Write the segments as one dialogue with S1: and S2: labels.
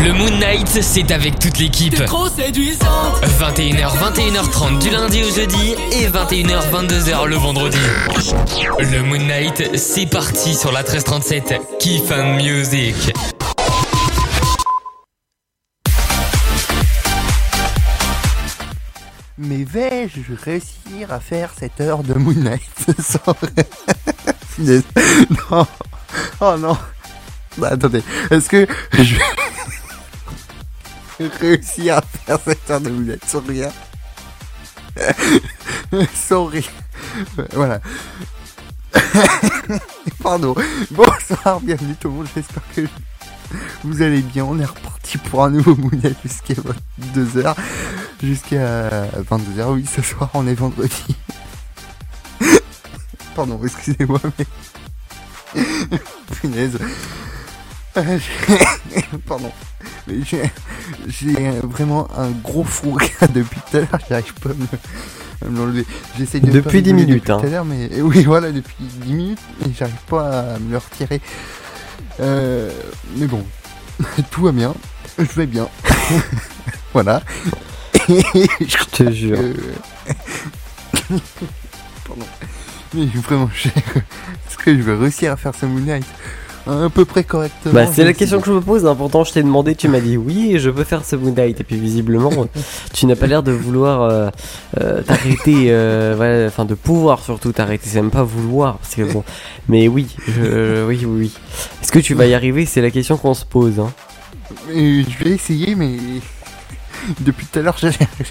S1: Le Moon Knight, c'est avec toute l'équipe.
S2: T'es trop séduisante.
S1: 21h, 21h30 du lundi au jeudi et 21h, 22h le vendredi. Le Moon Knight, c'est parti sur la 1337. Kiff and Music.
S3: Mais vais-je réussir à faire cette heure de Moon Knight sans... Non. Oh non. Bah, attendez, est-ce que je vais réussir à faire cette heure de Moon Knight sans rien? Sans rien. Voilà. Pardon. Bonsoir, bienvenue tout le monde, j'espère que vous allez bien. On est reparti pour un nouveau Moon Knight jusqu'à 22h. Jusqu'à 22h, oui, ce soir on est vendredi. Pardon, excusez-moi, mais... Punaise. Pardon. Mais j'ai vraiment un gros fou rire depuis tout à l'heure, j'arrive pas à me l'enlever. J'essaie de
S4: depuis 10 minutes,
S3: depuis tout à l'heure, mais oui, voilà, depuis 10 minutes, et j'arrive pas à me le retirer. Mais bon, tout va bien, je vais bien. Voilà.
S4: Je te jure.
S3: Pardon. Mais vraiment, est-ce que je vais réussir à faire ce Moon Knight à peu près correctement?
S4: Bah, c'est la question que je me pose, hein. Pourtant je t'ai demandé, tu m'as dit oui, je peux faire ce Moon Knight. Et puis visiblement, tu n'as pas l'air de vouloir t'arrêter, voilà, enfin de pouvoir surtout t'arrêter, c'est même pas vouloir, parce que bon. Mais oui, oui. Est-ce que tu vas y arriver? C'est la question qu'on se pose, hein.
S3: Je vais essayer, mais depuis tout à l'heure,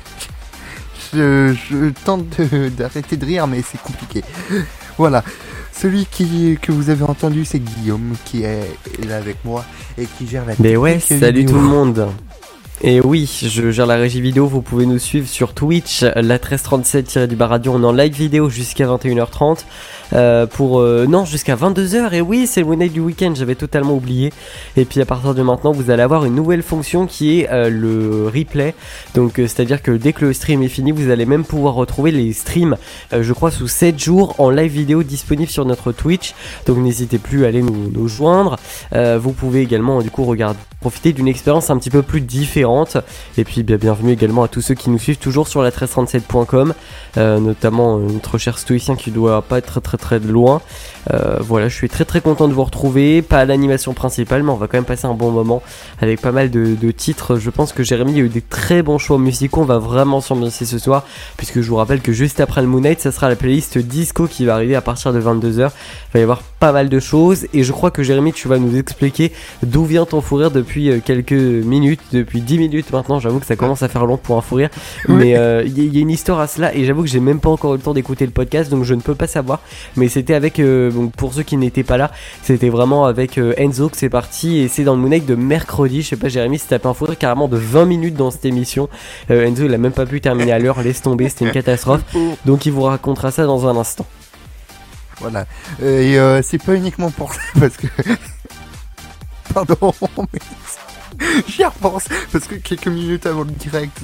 S3: je tente d'arrêter de rire, mais c'est compliqué. Voilà. Celui que vous avez entendu, c'est Guillaume qui est là avec moi et qui gère la technique.
S4: Mais ouais, salut vidéo. Tout le monde. Et oui, je gère la régie vidéo, vous pouvez nous suivre sur Twitch, la 1337-radio, on est en live vidéo jusqu'à 21h30, jusqu'à 22h, et oui, c'est le Moon Knight du week-end, j'avais totalement oublié, et puis à partir de maintenant, vous allez avoir une nouvelle fonction qui est le replay, donc c'est-à-dire que dès que le stream est fini, vous allez même pouvoir retrouver les streams, je crois sous 7 jours, en live vidéo disponible sur notre Twitch, donc n'hésitez plus à aller nous joindre, vous pouvez également du coup profiter d'une expérience un petit peu plus différente. Et puis bienvenue également à tous ceux qui nous suivent toujours sur la 1337.com, notamment notre cher stoïcien qui doit pas être très loin. Voilà, je suis très content de vous retrouver, pas à l'animation principale, mais on va quand même passer un bon moment avec pas mal de titres. Je pense que Jérémy a eu des très bons choix musicaux, on va vraiment s'ambiancer ce soir, puisque je vous rappelle que juste après le Moon Knight, ça sera la playlist disco qui va arriver à partir de 22h. Il va y avoir pas mal de choses, et je crois que Jérémy, tu vas nous expliquer d'où vient ton fou rire depuis quelques minutes, depuis 10 minutes maintenant. J'avoue que ça commence à faire long pour un fou rire, mais il y a une histoire à cela, et j'avoue que j'ai même pas encore eu le temps d'écouter le podcast, donc je ne peux pas savoir, mais c'était avec donc pour ceux qui n'étaient pas là, c'était vraiment avec Enzo que c'est parti, et c'est dans le Moon Knight de mercredi. Je sais pas, Jérémy, si t'as pas un fou rire carrément de 20 minutes dans cette émission. Enzo il a même pas pu terminer à l'heure, laisse tomber, c'était une catastrophe, donc il vous racontera ça dans un instant.
S3: Voilà, et c'est pas uniquement pour ça, parce que pardon, mais j'y repense, parce que quelques minutes avant le direct,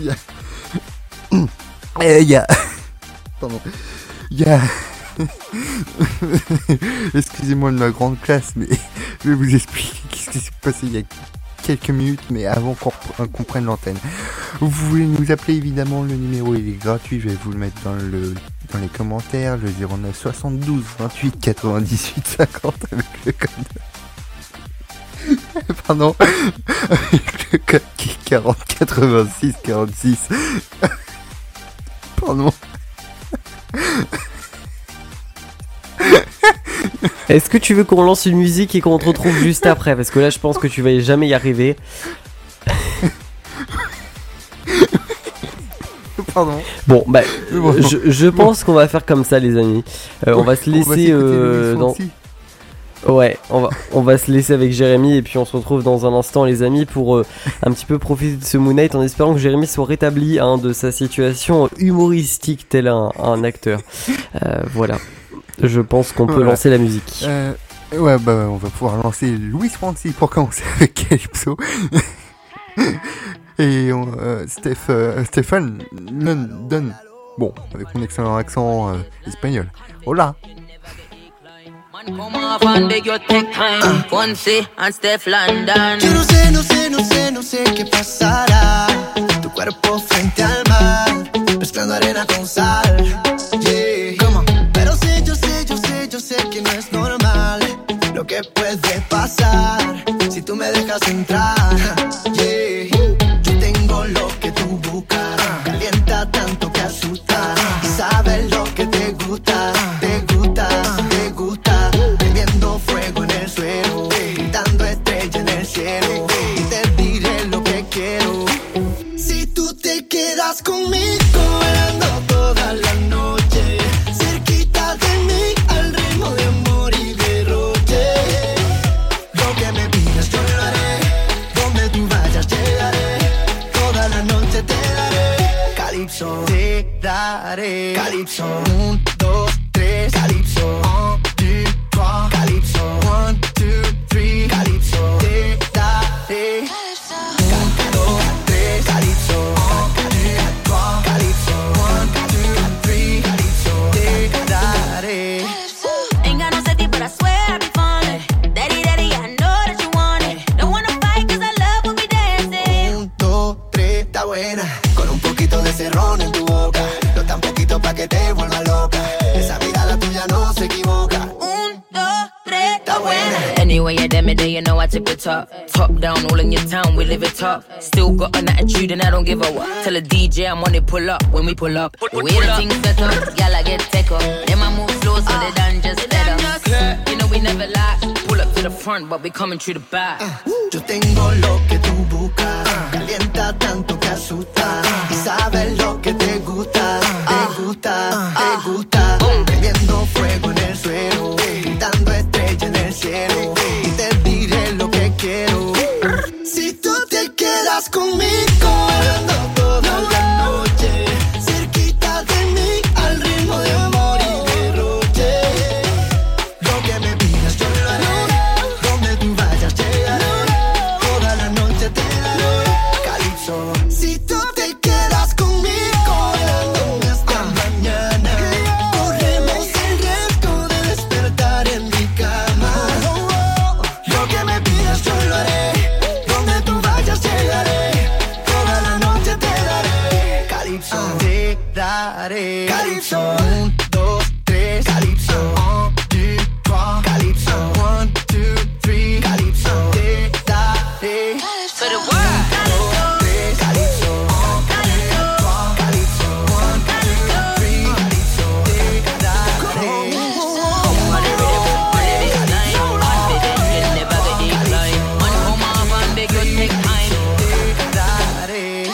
S3: il y a... Pardon. Il y a... Excusez-moi de ma grande classe, mais je vais vous expliquer ce qui s'est passé il y a quelques minutes, mais avant qu'on prenne l'antenne. Vous voulez nous appeler, évidemment, le numéro il est gratuit, je vais vous le mettre dans les commentaires, le 09 72 28 98 50 avec le code... Pardon, avec le code qui est 40 86 46. Pardon.
S4: Est-ce que tu veux qu'on lance une musique et qu'on te retrouve juste après? Parce que là je pense que tu vas jamais y arriver.
S3: Pardon.
S4: Bon bah je pense qu'on va faire comme ça les amis. On va se laisser dans... Ouais, on va se laisser avec Jérémy, et puis on se retrouve dans un instant les amis pour un petit peu profiter de ce Moon Knight, en espérant que Jérémy soit rétabli de sa situation humoristique tel un acteur. Voilà, je pense qu'on peut lancer la musique.
S3: Ouais, bah on va pouvoir lancer Louis Fonsi pour commencer avec Calypso. Et Stéphane Dunn, bon, avec mon excellent accent espagnol. Hola.
S5: Come off and beg your tech time. Fonsi and Steph London.
S2: Yo no sé no sé qué pasará. Tu cuerpo frente al mar, mezclando arena con sal. Yeah. Pero sí, yo sé que no es normal lo que puede pasar si tú me dejas entrar. Yeah. Yo tengo lo que tú buscas, calienta tanto que asusta. Sabes lo que te gusta, prendiendo fuego en el suelo, pintando estrella en el cielo. Y te diré lo que quiero. Si tú te quedas conmigo, bailando toda la noche, cerquita de mí, al ritmo de amor y derroche. Lo que me pidas yo lo haré, donde tú vayas llegaré, toda la noche te daré. Calypso, te daré. Calypso, 1, 2, 3, Calypso, 1, 2, 3, Calypso, 1, 2, 3, Calypso, te daré. 1, 2, 3, Calypso, 1, 2, 3, Calypso, 1, 2, 3, Calypso, te daré.
S5: Ain't got no safety, but I swear I be falling. Daddy, daddy, I know that you want it. Don't wanna fight, cause I love when we dancing.
S2: 1, 2, 3, está buena. Con un poquito de cerrón en tu boca, no tan poquito pa' que te vuelva loca. Esa mirada tuya no se equivoca.
S5: 1, 2, 3,
S2: Está buena.
S5: Anyway, you damn it, you know I tip it top. Top down, all in your town, we live it top. Still got an attitude and I don't give a what. Tell a DJ I'm on it, pull up when we pull up. The way the things set up, y'all I get tech up. Then I move slow so they done just let up. You know we never lie. Pull up to the front, but we coming through the back.
S2: Yo tengo lo que tú buscas, calienta tanto que asusta. Y sabes lo que te gusta, prendiendo fuego en el suelo, pintando estrella en el cielo. Y te diré lo que quiero. Si tú te quedas conmigo, bailando toda la noche, cerquita de mí, al ritmo de amor y derroche. Lo que me pidas yo lo haré, donde tú vayas llegaré, toda la noche te daré. Calypso, si tú te quedas conmigo, bailando hasta mañana, corremos el riesgo de despertar en mi cama. Lo que me pidas yo lo haré, donde tú vayas llegaré, toda la noche te daré. Calypso, te daré. Calypso, 1, 2, 3, Calypso, 1, 2, 3, Calypso, 1, 2, 3, Calypso, te daré.
S5: For the world.
S2: 1, 2, 3, Calypso, 1, 2, 3, Calypso, 1, 2, 3, Calypso, te daré. Te daré.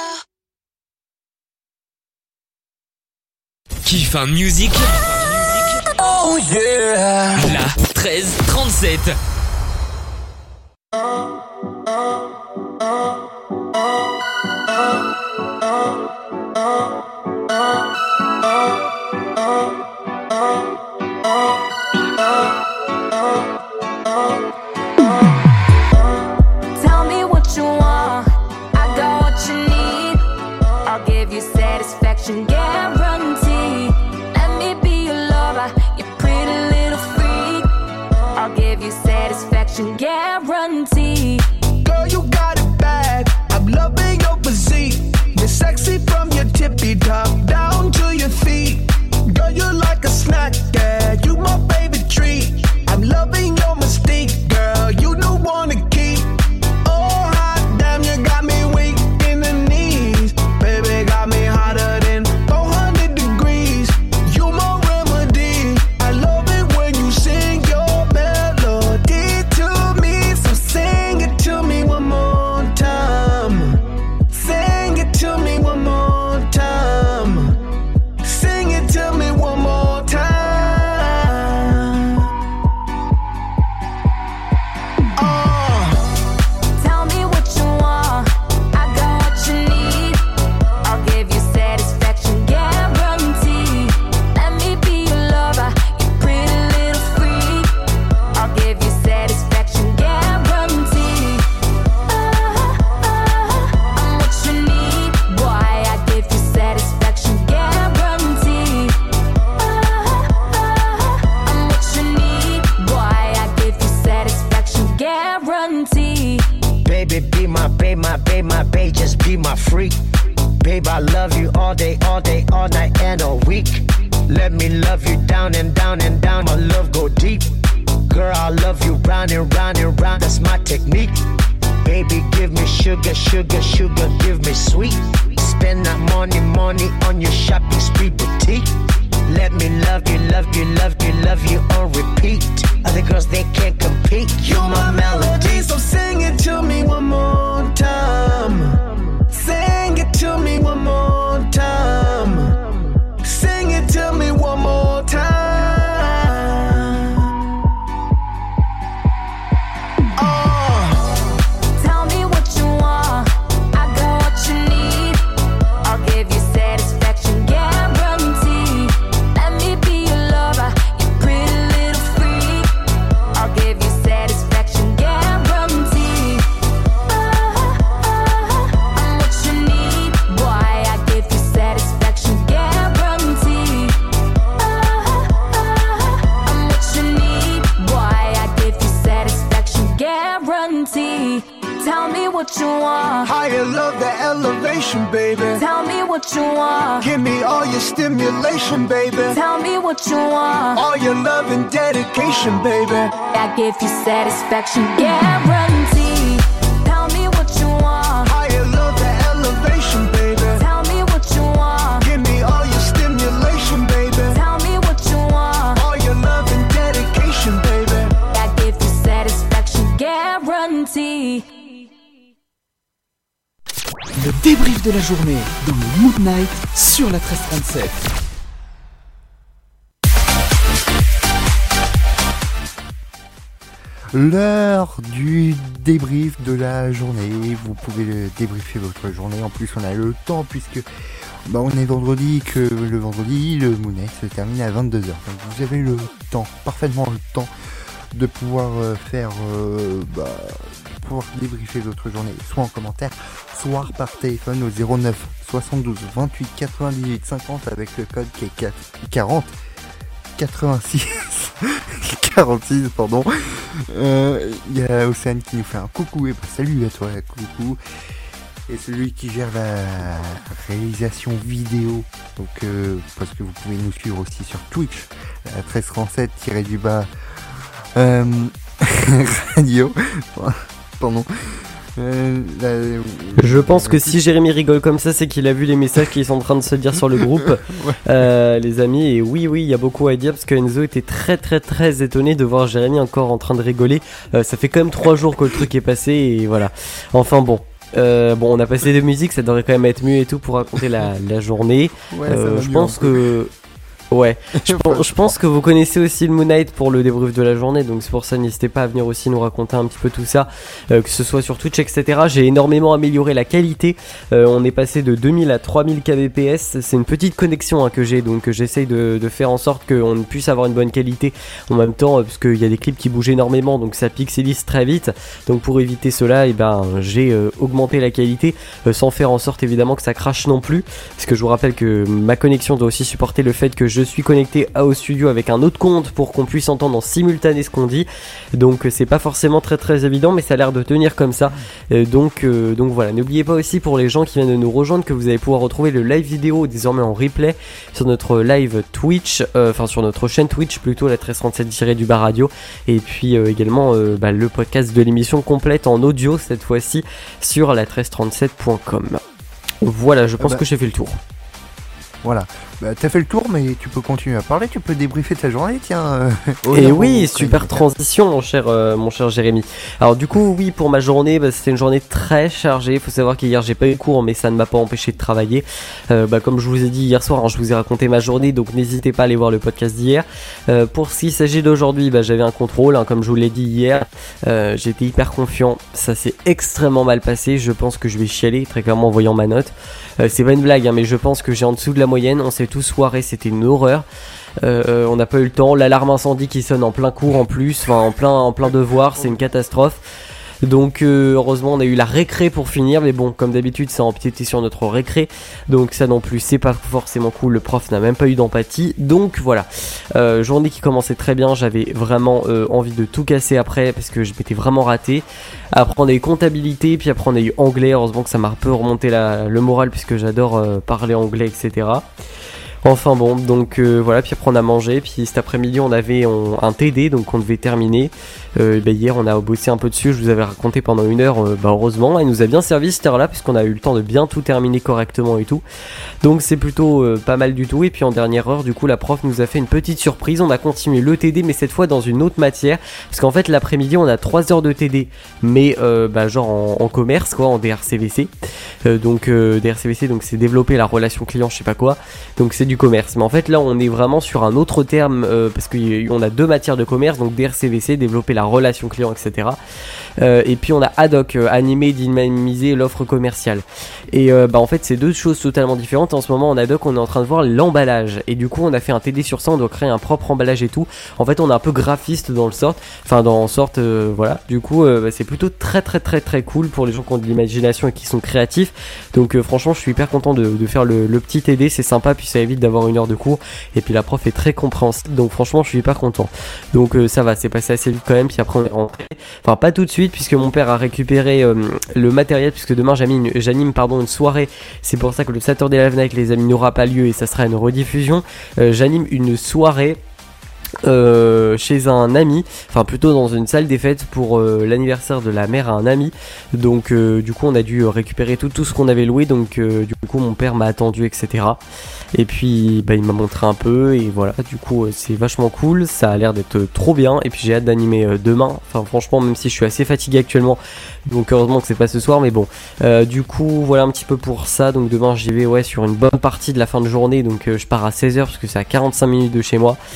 S1: Kiffin Music.
S2: Oh yeah.
S1: La 1337.
S6: Tell me what you want, I got what you need. I'll give you satisfaction guarantee. Let me be your lover, you pretty little freak. I'll give you satisfaction guarantee.
S7: Girl, you got it bad. I'm loving your physique. You're sexy from your tippy top down to your feet. Girl, you're like a snack, yeah. You my favorite treat. I'm loving your mystique, girl. You don't wanna keep. Oh, hot damn, you got me weak in the knees. Baby, got me hotter than 400 degrees. You my remedy. I love it when you sing your melody to me. So sing it to me one more time. Sing it to me one more time.
S8: baby, be my babe, my babe, my babe, just be my freak. Babe, I love you all day, all day, all night and all week. Let me love you down and down and down, my love go deep. Girl, I love you round and round and round, that's my technique. Baby, give me sugar, sugar, sugar, give me sweet. Spend that money, money on your shopping spree boutique. Let me love you, love you, love you, love you on repeat. Other girls, they can't compete. You're my melody,
S7: so sing it to me one more time. Sing it to me one more time. Sing it to me one more time.
S6: Tell me what you want, I got what you need. I'll give you satisfaction guarantee. Let me be your lover, you pretty little freak. I'll give you satisfaction guarantee. I'm what you need, boy, I give you satisfaction guarantee. I'm what you need, boy, I give you satisfaction guarantee. Tell me what you want,
S7: Higher love, the elevation, baby.
S6: tell me what you want,
S7: Give me all your stimulation, baby.
S6: tell me what you want.
S7: All your love and dedication, baby.
S6: I give you satisfaction guarantee. Tell me what you want,
S7: Higher love, the elevation, baby.
S6: tell me what you want,
S7: Give me all your stimulation, baby.
S6: tell me what you want.
S7: All your love and dedication, baby.
S6: I give you satisfaction guarantee.
S9: Le débrief de la journée dans le Mood Night sur la 1337.
S3: L'heure du débrief de la journée. Vous pouvez débriefer votre journée. En plus, on a le temps puisque on est vendredi, que le vendredi, le Moon Night se termine à 22h. Donc vous avez le temps, parfaitement le temps de pouvoir pouvoir débriefer votre journée, soit en commentaire, soit par téléphone au 09 72 28 98 50 avec le code qui est 40 86 46 pardon. Il y a Océane qui nous fait un coucou, et salut à toi, coucou. Et celui qui gère la réalisation vidéo, donc parce que vous pouvez nous suivre aussi sur Twitch, 1337-du-bas radio. Pardon.
S4: Je pense que si Jérémy rigole comme ça, c'est qu'il a vu les messages qui sont en train de se dire sur le groupe, les amis. Et oui, il y a beaucoup à dire parce que Enzo était très très très étonné de voir Jérémy encore en train de rigoler. Ça fait quand même 3 jours que le truc est passé et voilà. Enfin bon. On a passé de musique, ça devrait quand même être mieux et tout pour raconter la journée. Je pense que... Ouais, je pense que vous connaissez aussi le Moon Night pour le débrief de la journée, donc c'est pour ça, n'hésitez pas à venir aussi nous raconter un petit peu tout ça, que ce soit sur Twitch, etc. J'ai énormément amélioré la qualité, on est passé de 2000 à 3000 kbps, c'est une petite connexion que j'ai, donc j'essaye de faire en sorte qu'on puisse avoir une bonne qualité en même temps, parce qu'il y a des clips qui bougent énormément, donc ça pixelise très vite, donc pour éviter cela, j'ai augmenté la qualité, sans faire en sorte évidemment que ça crache non plus, parce que je vous rappelle que ma connexion doit aussi supporter le fait que je suis connecté au studio avec un autre compte pour qu'on puisse entendre en simultané ce qu'on dit, donc c'est pas forcément très très évident, mais ça a l'air de tenir comme ça, donc voilà. N'oubliez pas aussi pour les gens qui viennent de nous rejoindre que vous allez pouvoir retrouver le live vidéo désormais en replay sur notre live Twitch, sur notre chaîne Twitch plutôt, la 1337-du-bas radio, et puis également le podcast de l'émission complète en audio cette fois-ci sur la 1337.com. Voilà, je pense que j'ai fait le tour.
S3: Voilà, t'as fait le tour, mais tu peux continuer à parler, tu peux débriefer ta journée, tiens.
S4: Et oui, super transition, mon cher Jérémy. Alors du coup, oui, pour ma journée, c'était une journée très chargée. Il faut savoir qu'hier j'ai pas eu cours, mais ça ne m'a pas empêché de travailler. Comme je vous ai dit hier soir, je vous ai raconté ma journée, donc n'hésitez pas à aller voir le podcast d'hier. Pour ce qui s'agit d'aujourd'hui, j'avais un contrôle, comme je vous l'ai dit hier. J'étais hyper confiant, ça s'est extrêmement mal passé. Je pense que je vais chialer très clairement en voyant ma note. C'est pas une blague, mais je pense que j'ai en dessous de la moyenne. On s'est tous soirés, c'était une horreur. On n'a pas eu le temps. L'alarme incendie qui sonne en plein cours en plus, en plein devoir, c'est une catastrophe. Donc heureusement on a eu la récré pour finir, mais bon comme d'habitude ça a empiété sur notre récré, donc ça non plus c'est pas forcément cool, le prof n'a même pas eu d'empathie. Donc voilà, journée qui commençait très bien, j'avais vraiment envie de tout casser après parce que je m'étais vraiment raté. Après on a eu comptabilité, puis après on a eu anglais, heureusement que ça m'a un peu remonté le moral puisque j'adore parler anglais, etc. Enfin bon, donc voilà, puis après on a mangé, puis cet après-midi on avait un TD, donc on devait terminer. Hier on a bossé un peu dessus, je vous avais raconté pendant 1 heure, heureusement, il nous a bien servi cette heure-là, puisqu'on a eu le temps de bien tout terminer correctement et tout. Donc c'est plutôt pas mal du tout, et puis en dernière heure, du coup la prof nous a fait une petite surprise, on a continué le TD, mais cette fois dans une autre matière, parce qu'en fait l'après-midi on a 3 heures de TD, mais genre en commerce, quoi, en DRCVC. DRCVC, donc c'est développer la relation client, je sais pas quoi, donc c'est du commerce. Mais en fait là on est vraiment sur un autre terme, parce qu'on a 2 matières de commerce, donc DRCVC, développer la relation client, etc. Et puis on a ad hoc, animer, dynamiser l'offre commerciale. Et en fait c'est 2 choses totalement différentes. En ce moment en ad hoc on est en train de voir l'emballage, et du coup on a fait un TD sur ça, on doit créer un propre emballage et tout. En fait on est un peu graphiste dans le sort, voilà. Du coup c'est plutôt très très très très cool pour les gens qui ont de l'imagination et qui sont créatifs. Donc franchement je suis hyper content de faire le petit TD, c'est sympa, puis ça évite d'avoir 1 heure de cours, et puis la prof est très compréhensive, donc franchement je suis hyper content. Donc ça va, c'est passé assez vite quand même. Puis après on est rentré, enfin pas tout de suite puisque mon père a récupéré le matériel, puisque demain j'anime une soirée. C'est pour ça que le Saturday Live Night les amis n'aura pas lieu et ça sera une rediffusion. J'anime une soirée chez un ami, enfin plutôt dans une salle des fêtes pour l'anniversaire de la mère à un ami. Donc du coup on a dû récupérer tout ce qu'on avait loué, donc du coup mon père m'a attendu, etc. Et puis il m'a montré un peu, et voilà, du coup c'est vachement cool, ça a l'air d'être trop bien, et puis j'ai hâte d'animer demain. Enfin franchement, même si je suis assez fatigué actuellement, donc heureusement que c'est pas ce soir, mais bon, du coup voilà un petit peu pour ça. Donc demain j'y vais sur une bonne partie de la fin de journée, donc je pars à 16h parce que c'est à 45 minutes de chez moi.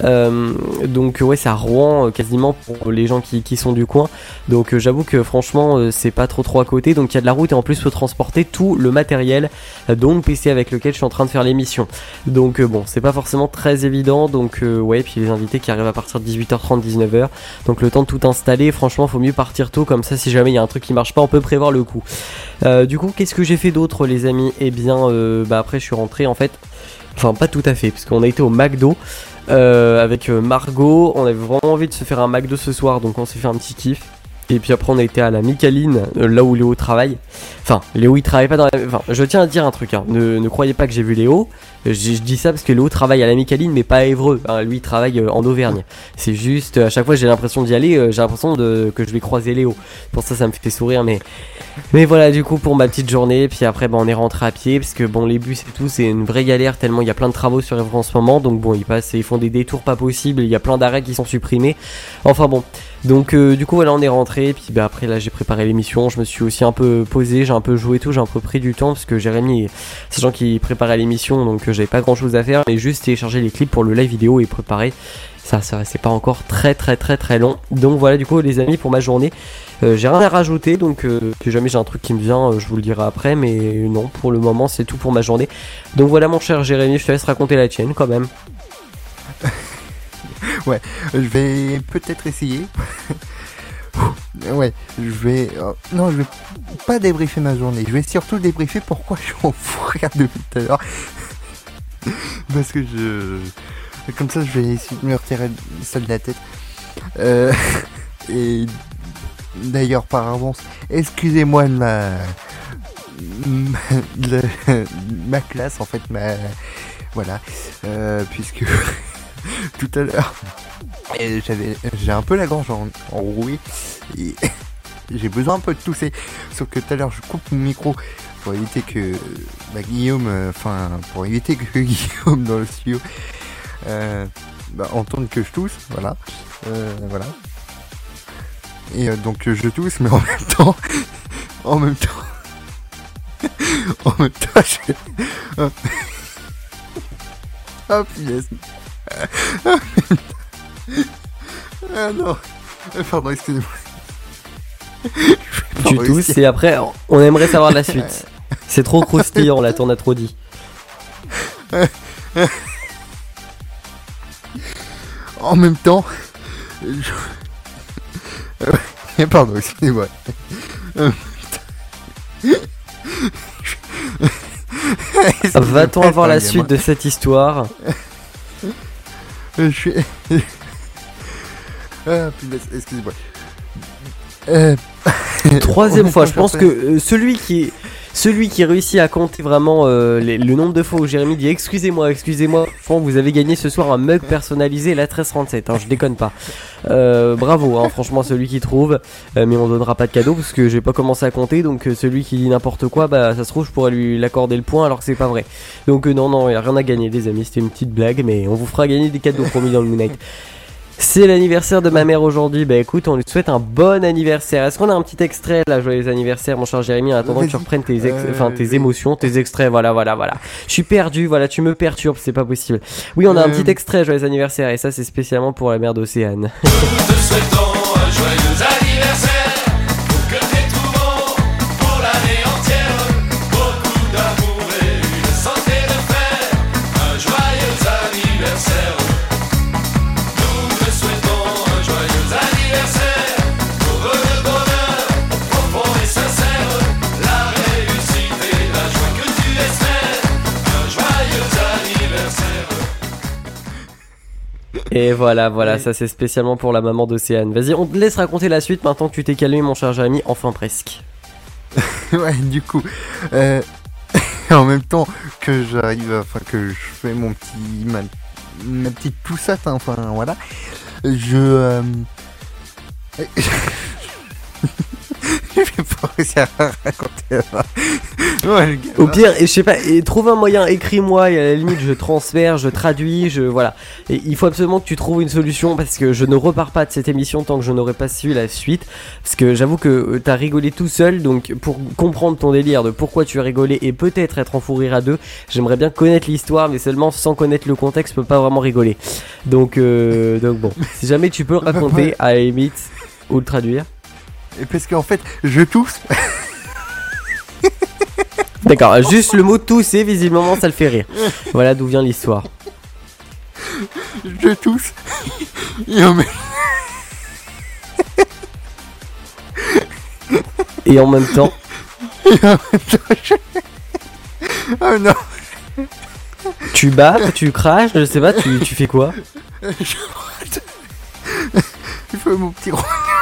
S4: Donc c'est à Rouen quasiment pour les gens qui sont du coin. Donc j'avoue que franchement c'est pas trop à côté, donc il y a de la route, et en plus faut transporter tout le matériel, dont le PC avec lequel je suis en train de faire l'émission. Donc bon, c'est pas forcément très évident. Donc puis les invités qui arrivent à partir de 18h30 19h, donc le temps de tout installer. Franchement faut mieux partir tôt, comme ça si jamais il y a un truc qui marche pas on peut prévoir le coup. Du coup qu'est-ce que j'ai fait d'autre les amis? Et bien après je suis rentré en fait, enfin pas tout à fait, parce qu'on a été au McDo avec Margot. On avait vraiment envie de se faire un McDo ce soir, donc on s'est fait un petit kiff. Et puis après on a été à la Micaline, là où Léo travaille. Enfin, Léo il travaille pas dans la... Enfin, je tiens à dire un truc, hein. Ne croyez pas que j'ai vu Léo. Je dis ça parce que Léo travaille à la Micaline, mais pas à Évreux. Hein, lui il travaille en Auvergne. C'est juste, à chaque fois j'ai l'impression d'y aller, j'ai l'impression que je vais croiser Léo. Pour ça me fait sourire, mais voilà, du coup pour ma petite journée. Puis après on est rentré à pied, parce que bon les bus et tout c'est une vraie galère, tellement il y a plein de travaux sur Évreux en ce moment. Donc bon ils font des détours pas possibles, il y a plein d'arrêts qui sont supprimés. Enfin bon, donc du coup voilà on est rentré. Puis après là j'ai préparé l'émission, je me suis aussi un peu posé, j'ai un peu joué tout, j'ai un peu pris du temps, parce que Jérémy c'est gens qui préparait l'émission, donc j'avais pas grand chose à faire, mais juste télécharger les clips pour le live vidéo et préparer. Ça c'est pas encore très long. Donc voilà du coup les amis pour ma journée, j'ai rien à rajouter. Donc si jamais j'ai un truc qui me vient je vous le dirai après, mais non pour le moment c'est tout pour ma journée. Donc voilà mon cher Jérémy, je te laisse raconter la tienne quand même.
S3: Ouais, je vais peut-être essayer. Ouais, je vais pas débriefer ma journée, je vais surtout débriefer pourquoi je suis en fou rire depuis tout à l'heure. Parce que comme ça je vais essayer de me retirer ça de la tête. Et d'ailleurs par avance, excusez-moi de ma classe en fait, voilà, puisque tout à l'heure j'ai un peu la gorge enrouée et j'ai besoin un peu de tousser, sauf que tout à l'heure je coupe mon micro pour éviter que pour éviter que Guillaume dans le studio entende que je tousse, voilà. Et donc je tousse, mais en même temps je... Oh punaise. Ah non. Pardon, excusez-moi.
S4: Tu tousses et après on aimerait savoir la suite. C'est trop croustillant là, t'en as trop dit.
S3: En même temps, Pardon, excusez-moi.
S4: Va-t-on avoir la suite de cette histoire?
S3: Je suis... Ah, punaise, excusez-moi.
S4: Troisième fois, je pense que celui qui réussit à compter vraiment le nombre de fois où Jérémy dit excusez-moi, je pense que vous avez gagné ce soir un mug personnalisé la 1337, hein, je déconne pas. Bravo, hein, franchement celui qui trouve, mais on donnera pas de cadeau parce que j'ai pas commencé à compter, donc celui qui dit n'importe quoi, bah ça se trouve je pourrais lui l'accorder le point alors que c'est pas vrai. Donc non, il y a rien à gagner les amis, c'était une petite blague, mais on vous fera gagner des cadeaux promis dans le Moon Knight. C'est l'anniversaire de ma mère aujourd'hui, bah écoute, on lui souhaite un bon anniversaire. Est-ce qu'on a un petit extrait là, joyeux anniversaire mon cher Jérémy, en attendant que tu reprennes tes émotions, tes extraits, voilà. Je suis perdu, voilà, tu me perturbes, c'est pas possible. Oui, on a un petit extrait, joyeux anniversaire, et ça c'est spécialement pour la mère d'Océane.
S10: Nous te souhaitons un joyeux anniversaire, pour que t'aies tout bon, pour l'année entière, beaucoup d'amour et une santé de fer, un joyeux anniversaire.
S4: Et voilà, ça c'est spécialement pour la maman d'Océane. Vas-y, on te laisse raconter la suite maintenant que tu t'es calmé mon cher Jérémy, enfin presque.
S3: Ouais, du coup, en même temps que j'arrive, enfin que je fais ma petite poussette, hein, enfin voilà, je vais pas réussir à raconter ça. Ouais,
S4: au pire, je sais pas, trouve un moyen, écris-moi, et à la limite je transfère, je traduis, voilà. Et il faut absolument que tu trouves une solution parce que je ne repars pas de cette émission tant que je n'aurai pas su la suite. Parce que j'avoue que t'as rigolé tout seul, donc pour comprendre ton délire de pourquoi tu as rigolé et peut-être être en fou rire à deux, j'aimerais bien connaître l'histoire, mais seulement sans connaître le contexte, je peux pas vraiment rigoler. Donc bon, si jamais tu peux le raconter, à la limite, ou le traduire.
S3: Et parce qu'en fait, je tousse.
S4: D'accord, juste le mot tousser, visiblement ça le fait rire. Voilà d'où vient l'histoire.
S3: Je tousse.
S4: Et en même temps.
S3: Oh non.
S4: Tu bats, tu craches, je sais pas, tu fais quoi?
S3: Je fais mon petit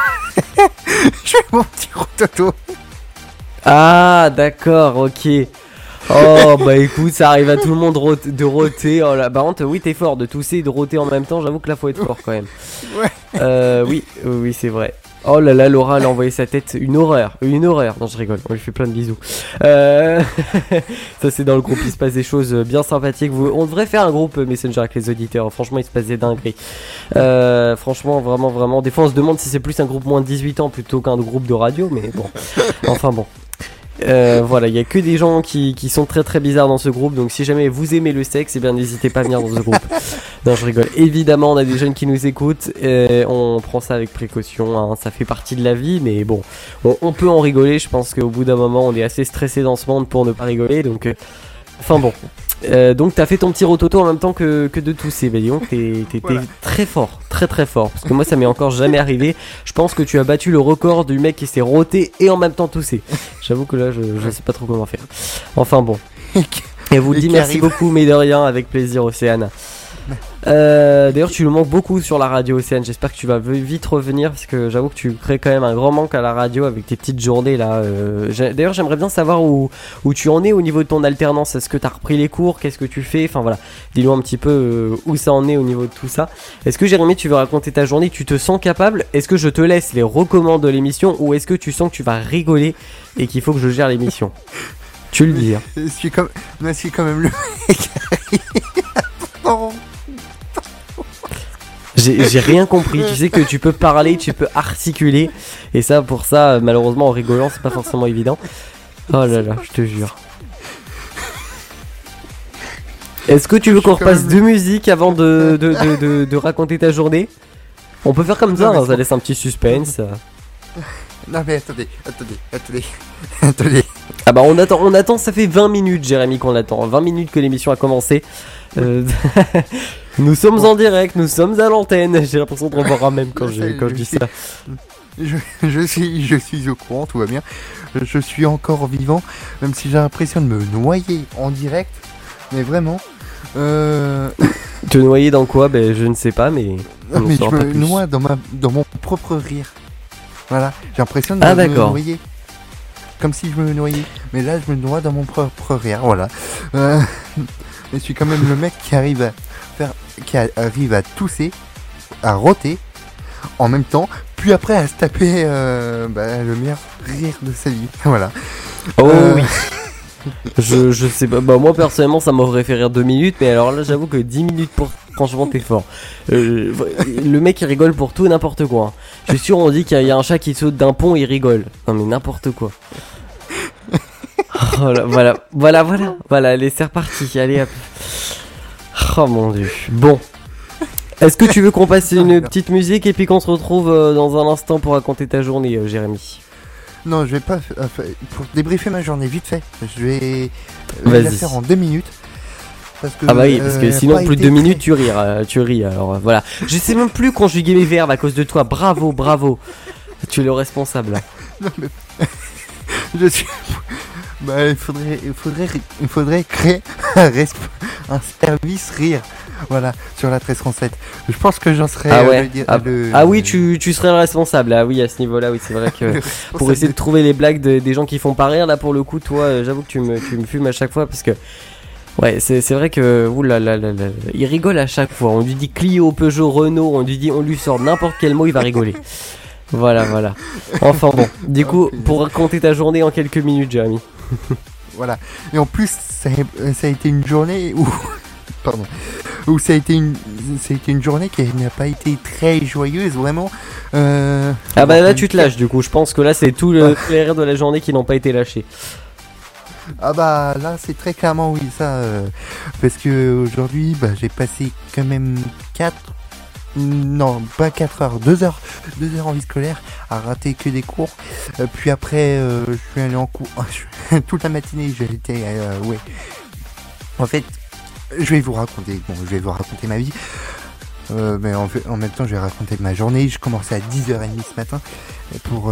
S3: rototo.
S4: Ah d'accord, ok. Oh bah écoute, ça arrive à tout le monde de roter. Oh là, par contre, oui t'es fort de tousser et de roter en même temps. J'avoue que là faut être fort quand même.
S3: Ouais.
S4: Oui c'est vrai. Oh là là, Laura elle a envoyé sa tête, une horreur. Non je rigole, on lui fait plein de bisous. Ça c'est dans le groupe, il se passe des choses bien sympathiques. On devrait faire un groupe Messenger avec les auditeurs, franchement il se passe des dingueries. Franchement vraiment, des fois on se demande si c'est plus un groupe moins de 18 ans plutôt qu'un groupe de radio, mais bon, enfin bon. Voilà, il y a que des gens qui sont très très bizarres dans ce groupe, donc si jamais vous aimez le sexe, eh bien n'hésitez pas à venir dans ce groupe. Non, je rigole. Évidemment, on a des jeunes qui nous écoutent, on prend ça avec précaution, hein, ça fait partie de la vie, mais bon, on peut en rigoler. Je pense qu'au bout d'un moment, on est assez stressé dans ce monde pour ne pas rigoler, donc enfin bon. Donc t'as fait ton petit rototo en même temps que de tousser, bah dis donc t'es très fort, très fort, parce que moi ça m'est encore jamais arrivé. Je pense que tu as battu le record du mec qui s'est roté et en même temps toussé. J'avoue que là je sais pas trop comment faire. Enfin bon. Et vous le dis merci beaucoup, mais de rien, avec plaisir Océane. D'ailleurs tu nous manques beaucoup sur la radio Océane, j'espère que tu vas vite revenir parce que j'avoue que tu crées quand même un grand manque à la radio avec tes petites journées là. D'ailleurs j'aimerais bien savoir où tu en es au niveau de ton alternance, est-ce que tu as repris les cours, qu'est-ce que tu fais, enfin voilà, dis-nous un petit peu où ça en est au niveau de tout ça. Est-ce que Jérémy tu veux raconter ta journée, tu te sens capable, est-ce que je te laisse les recommandes de l'émission ou est-ce que tu sens que tu vas rigoler et qu'il faut que je gère l'émission? Tu le dis hein.
S3: Je suis quand même le mec.
S4: J'ai rien compris, tu sais que tu peux parler, tu peux articuler, et ça pour ça malheureusement en rigolant c'est pas forcément évident. Oh là là, je te jure. Est-ce que tu veux qu'on repasse deux musiques avant de raconter ta journée? On peut faire comme ça, hein, ça laisse un petit suspense.
S3: Non mais attendez.
S4: Ah bah on attend, ça fait 20 minutes Jérémy qu'on attend, 20 minutes que l'émission a commencé. Nous sommes en direct, nous sommes à l'antenne, j'ai l'impression de revoir même quand je dis ça.
S3: je suis au courant, tout va bien. Je suis encore vivant, même si j'ai l'impression de me noyer en direct. Mais vraiment.
S4: Te noyer dans quoi? Ben je ne sais pas, mais.
S3: Non, mais je
S4: saura pas
S3: me
S4: plus.
S3: noie dans mon propre rire. Voilà, j'ai l'impression de
S4: Ah,
S3: me
S4: d'accord.
S3: noyer. Comme si je me noyais. Mais là, je me noie dans mon propre rire, voilà. Je suis quand même le mec qui arrive à tousser, à roter, en même temps, puis après à se taper le meilleur rire de sa vie. Voilà.
S4: Oh oui. Je sais pas, bah moi personnellement ça m'aurait fait rire 2 minutes, mais alors là j'avoue que 10 minutes franchement t'es fort. Le mec il rigole pour tout et n'importe quoi. Je suis sûr on dit qu'il y a un chat qui saute d'un pont, il rigole. Non mais n'importe quoi. Oh là, voilà, allez c'est reparti, allez hop. Oh mon dieu. Bon. Est-ce que tu veux qu'on passe une petite musique et puis qu'on se retrouve dans un instant pour raconter ta journée, Jérémy?
S3: Non, je vais pas. Pour débriefer ma journée, vite fait, je vais la faire en 2 minutes. Parce que,
S4: ah bah oui, parce que sinon plus de 2 minutes tu ris, alors voilà. Je sais même plus conjuguer mes verbes à cause de toi, bravo. Tu es le responsable là.
S3: Non mais. Je suis. Bah, il faudrait créer un service rire. Voilà, sur la 1337. Je pense que j'en serais.
S4: Ah ouais. Oui, tu serais le responsable. Ah oui, à ce niveau-là, oui, c'est vrai que pour essayer de trouver les blagues des gens qui font pas rire, là pour le coup, toi, j'avoue que tu me fumes à chaque fois parce que. Ouais, c'est vrai que oulala, il rigole à chaque fois. On lui dit Clio, Peugeot, Renault, on lui sort n'importe quel mot, il va rigoler. Voilà. Enfin bon, du coup, pour raconter ta journée en quelques minutes, Jérémy.
S3: Voilà. Et en plus, ça a été une journée où. Pardon. Où ça a été une journée qui n'a pas été très joyeuse, vraiment.
S4: Ah bah là, tu te lâches, du coup. Je pense que là, c'est tous les rires de la journée qui n'ont pas été lâchés.
S3: Ah bah là c'est très clairement oui ça parce que aujourd'hui j'ai passé quand même 2 heures en vie scolaire à rater que des cours, puis après je suis allé en cours toute la matinée, j'ai été en fait je vais vous raconter ma vie, mais en même temps je vais raconter ma journée. Je commençais à 10h30 ce matin pour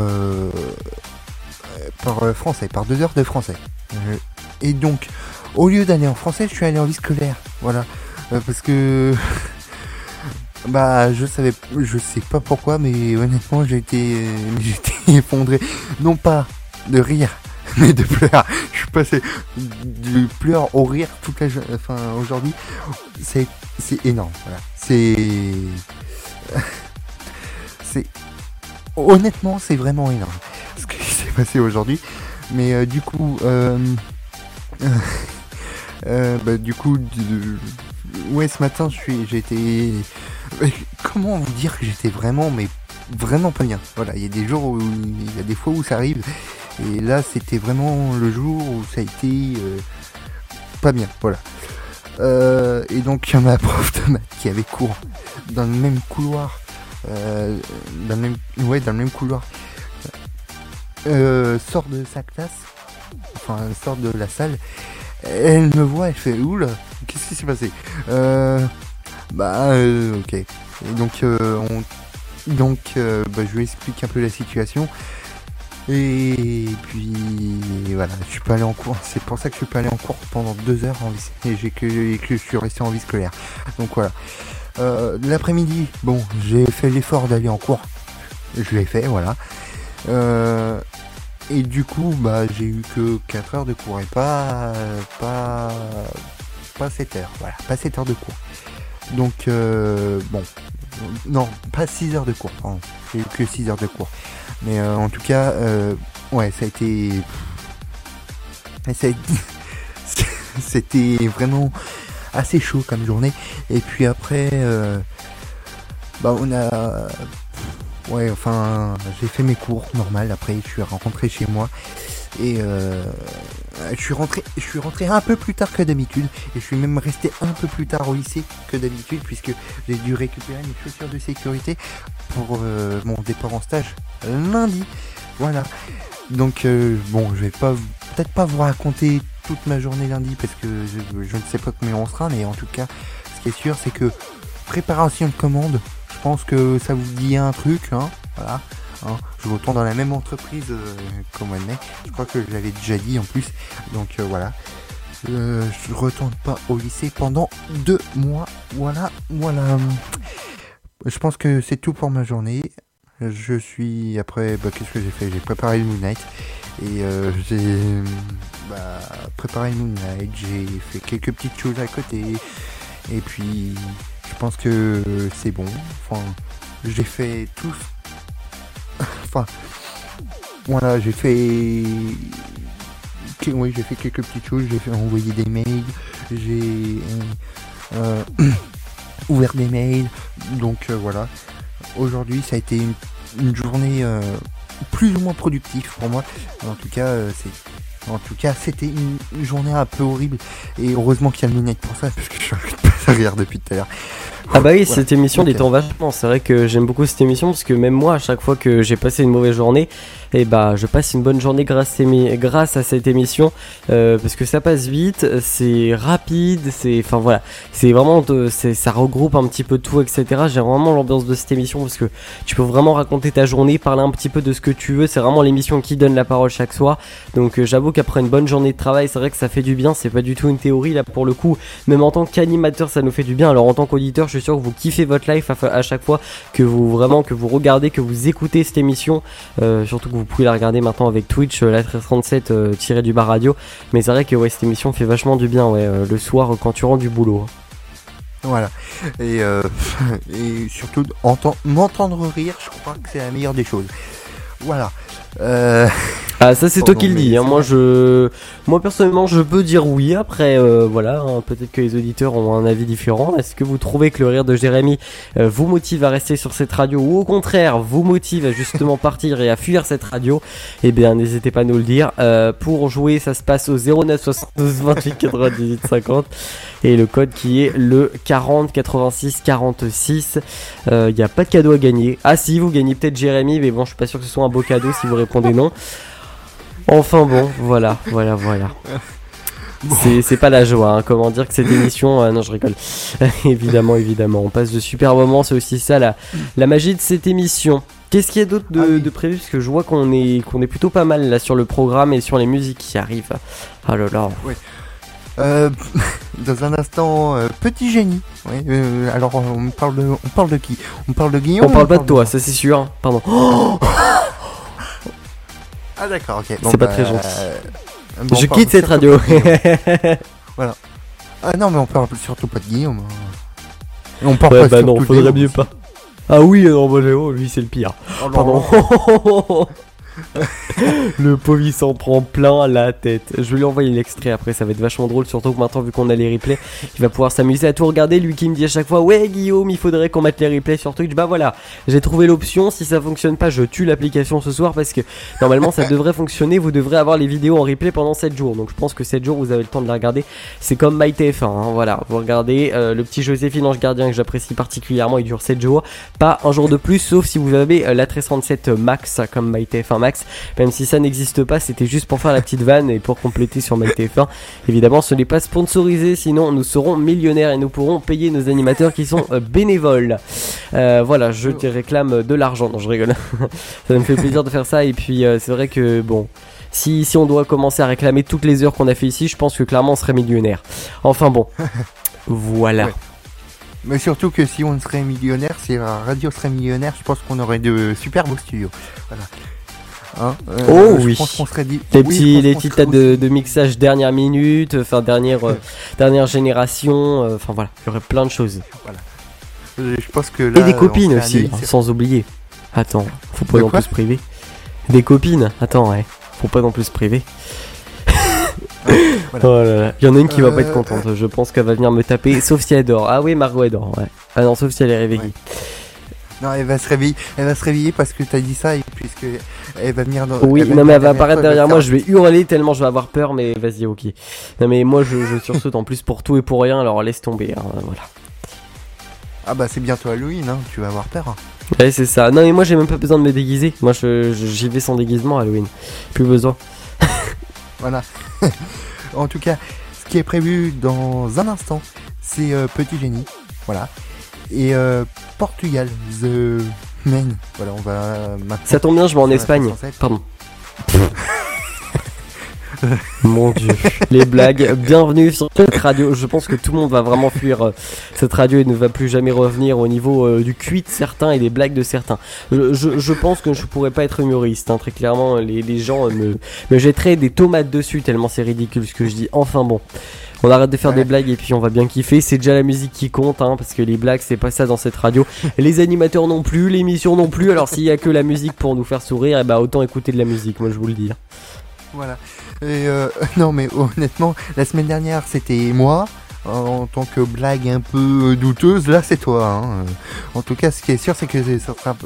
S3: français, par 2 heures de français. Et donc, au lieu d'aller en français, je suis allé en vie scolaire. Voilà. Parce que... je sais pas pourquoi, mais honnêtement, j'ai été effondré. Non pas de rire, mais de pleurs. Je suis passé du pleur au rire aujourd'hui. C'est énorme. Voilà. Honnêtement, c'est vraiment énorme ce qui s'est passé aujourd'hui. Mais du coup, ce matin, j'ai été. Comment vous dire que j'étais vraiment pas bien. Voilà, il y a des jours où il y a des fois où ça arrive, et là, c'était vraiment le jour où ça a été pas bien. Voilà. Et donc, il y a ma prof de maths qui avait cours dans le même couloir, dans le même couloir. Sort de sa classe, sort de la salle, elle me voit, elle fait oula, qu'est-ce qui s'est passé? Ok. Et donc je lui explique un peu la situation, et puis voilà, je suis pas allé en cours. C'est pour ça que je suis pas allé en cours pendant 2 heures et que je suis resté en vie scolaire. Donc voilà. L'après-midi, j'ai fait l'effort d'aller en cours, je l'ai fait, voilà. Et du coup, j'ai eu que 4 heures de cours et pas 7 heures. Voilà, pas 7 heures de cours. Donc, non, pas 6 heures de cours, pardon. J'ai eu que 6 heures de cours. Mais en tout cas, ça a été... C'était vraiment assez chaud comme journée. Et puis après, on a... j'ai fait mes cours normal. Après, je suis rentré chez moi et je suis rentré un peu plus tard que d'habitude, et je suis même resté un peu plus tard au lycée que d'habitude, puisque j'ai dû récupérer mes chaussures de sécurité pour mon départ en stage lundi. Voilà. Donc je vais peut-être pas vous raconter toute ma journée lundi, parce que je ne sais pas combien on sera, mais en tout cas, ce qui est sûr, c'est que préparation de commande, je pense que ça vous dit un truc, hein, voilà. Hein, je retourne dans la même entreprise qu'au mois de mai. Je crois que je l'avais déjà dit en plus. Donc voilà. Je retourne pas au lycée pendant 2 mois. Voilà. Je pense que c'est tout pour ma journée. Je suis après. Qu'est-ce que j'ai fait? J'ai préparé le Moon Knight. Et j'ai préparé le Moon Knight. J'ai fait quelques petites choses à côté. Et puis je pense que c'est bon. Enfin, j'ai fait tout. Enfin, voilà, j'ai fait quelques petites choses. J'ai fait envoyer des mails. J'ai ouvert des mails. Donc voilà. Aujourd'hui, ça a été une journée plus ou moins productive pour moi. En tout cas, c'était une journée un peu horrible. Et heureusement qu'il y a le Moon Knight pour ça, parce que je suis arrête pas de rire depuis tout à l'heure.
S4: Ah bah oui, cette émission détend vachement. C'est vrai que j'aime beaucoup cette émission parce que même moi, à chaque fois que j'ai passé une mauvaise journée, je passe une bonne journée grâce à cette émission parce que ça passe vite, c'est rapide, c'est vraiment ça regroupe un petit peu tout, etc. J'aime vraiment l'ambiance de cette émission parce que tu peux vraiment raconter ta journée, parler un petit peu de ce que tu veux. C'est vraiment l'émission qui donne la parole chaque soir. Donc j'avoue qu'après une bonne journée de travail, c'est vrai que ça fait du bien. C'est pas du tout une théorie là pour le coup. Même en tant qu'animateur, ça nous fait du bien. Alors en tant qu'auditeur, je suis sûr que vous kiffez votre life à chaque fois que vous regardez, que vous écoutez cette émission, surtout que vous pouvez la regarder maintenant avec Twitch, la 1337 du bar radio. Mais c'est vrai que cette émission fait vachement du bien le soir quand tu rentres du boulot.
S3: Voilà. Et surtout m'entendre rire, je crois que c'est la meilleure des choses. Voilà.
S4: Ah, ça c'est toi qui le dis, hein. Moi personnellement je peux dire oui. Après peut-être que les auditeurs ont un avis différent. Est-ce que vous trouvez que le rire de Jérémy vous motive à rester sur cette radio, ou au contraire vous motive à justement partir et à fuir cette radio? Eh bien n'hésitez pas à nous le dire. Pour jouer, ça se passe au 09 72 28 98 50 et le code qui est le 40 86 46. Il n'y a pas de cadeau à gagner. Ah si, vous gagnez peut-être Jérémy, mais bon, je suis pas sûr que ce soit un beau cadeau si vous répondez non. Enfin bon, voilà. Bon. C'est pas la joie, hein. Comment dire que cette émission... non, je rigole. évidemment, on passe de super moments. C'est aussi ça la magie de cette émission. Qu'est-ce qu'il y a d'autre de prévu? Parce que je vois qu'on est plutôt pas mal là sur le programme et sur les musiques qui arrivent. Ah là là.
S3: Oui. Dans un instant, Petit Génie. Oui, alors on parle de qui? On parle de Guillaume?
S4: On parle pas de toi, ça c'est sûr. Hein. Pardon.
S3: Ah d'accord, ok.
S4: C'est pas très gentil. Je quitte cette radio.
S3: Voilà. Ah non, mais on parle surtout pas de Guillaume. On parle pas
S4: non, faudrait mieux pas. Ah oui, non, lui c'est le pire.
S3: Oh,
S4: pardon. Le pauvre il s'en prend plein la tête. Je vais lui envoyer l'extrait après, ça va être vachement drôle. Surtout que maintenant, vu qu'on a les replays, il va pouvoir s'amuser à tout regarder. Lui qui me dit à chaque fois: ouais Guillaume, il faudrait qu'on mette les replays sur Twitch. Bah voilà, j'ai trouvé l'option. Si ça fonctionne pas, je tue l'application ce soir, parce que normalement ça devrait fonctionner. Vous devrez avoir les vidéos en replay pendant 7 jours. Donc je pense que 7 jours vous avez le temps de les regarder. C'est comme MyTF1 hein, voilà, vous regardez le petit Joséphine Ange Gardien que j'apprécie particulièrement. Il dure 7 jours, pas un jour de plus, sauf si vous avez la 1337 Max comme MyTF1 Max. Même si ça n'existe pas, c'était juste pour faire la petite vanne et pour compléter sur MyTF1. Évidemment, ce n'est pas sponsorisé, sinon nous serons millionnaires et nous pourrons payer nos animateurs qui sont bénévoles. Voilà, je te réclame de l'argent. Non, je rigole. Ça me fait plaisir de faire ça. Et puis, c'est vrai que bon, si on doit commencer à réclamer toutes les heures qu'on a fait ici, je pense que clairement on serait millionnaire. Enfin bon, voilà.
S3: Ouais. Mais surtout que si on serait millionnaire, si la radio serait millionnaire, je pense qu'on aurait de super beaux studios. Voilà. Hein,
S4: oui,
S3: pense qu'on serait
S4: les petites tas de mixage dernière minute, enfin dernière génération, enfin voilà, il y aurait plein de choses.
S3: Voilà. Je pense que là,
S4: et des copines aussi, sans oublier. Attends, faut pas non plus se priver. Des copines, attends, ouais, faut pas non plus se priver. Voilà. Oh là là. Il y en a une qui va pas être contente, je pense qu'elle va venir me taper, sauf si elle dort. Ah oui, Margot elle dort, ouais. Ah non, sauf si elle est réveillée. Ouais.
S3: Non, elle va se réveiller parce que t'as dit ça et puisque elle va venir dans...
S4: Oui, non mais elle va apparaître derrière moi, je vais hurler tellement je vais avoir peur, mais vas-y, ok. Non mais moi je sursaute en plus pour tout et pour rien, alors laisse tomber, hein, voilà.
S3: Ah bah c'est bientôt Halloween, hein, tu vas avoir peur. Hein.
S4: Ouais, c'est ça. Non mais moi j'ai même pas besoin de me déguiser, moi j'y vais sans déguisement Halloween, plus besoin.
S3: Voilà. En tout cas, ce qui est prévu dans un instant, c'est Petit Génie, voilà. Et Portugal, The semaine. Voilà, on va maintenant.
S4: Ça tombe bien, je vais en
S3: sur la
S4: Espagne.
S3: 307.
S4: Pardon. Mon Dieu, les blagues. Bienvenue sur cette radio. Je pense que tout le monde va vraiment fuir cette radio et ne va plus jamais revenir au niveau du QI de certains et des blagues de certains. Je pense que je pourrais pas être humoriste. Hein. Très clairement, les gens me jetteraient des tomates dessus tellement c'est ridicule ce que je dis. Enfin bon. On arrête de faire des blagues et puis on va bien kiffer. C'est déjà la musique qui compte, hein, parce que les blagues c'est pas ça dans cette radio. Les animateurs non plus, l'émission non plus. Alors s'il y a que la musique pour nous faire sourire, et bah autant écouter de la musique, moi je vous le dis.
S3: Voilà. Et non mais honnêtement, la semaine dernière c'était moi. En tant que blague un peu douteuse, là c'est toi. Hein. En tout cas, ce qui est sûr, c'est que ça sera.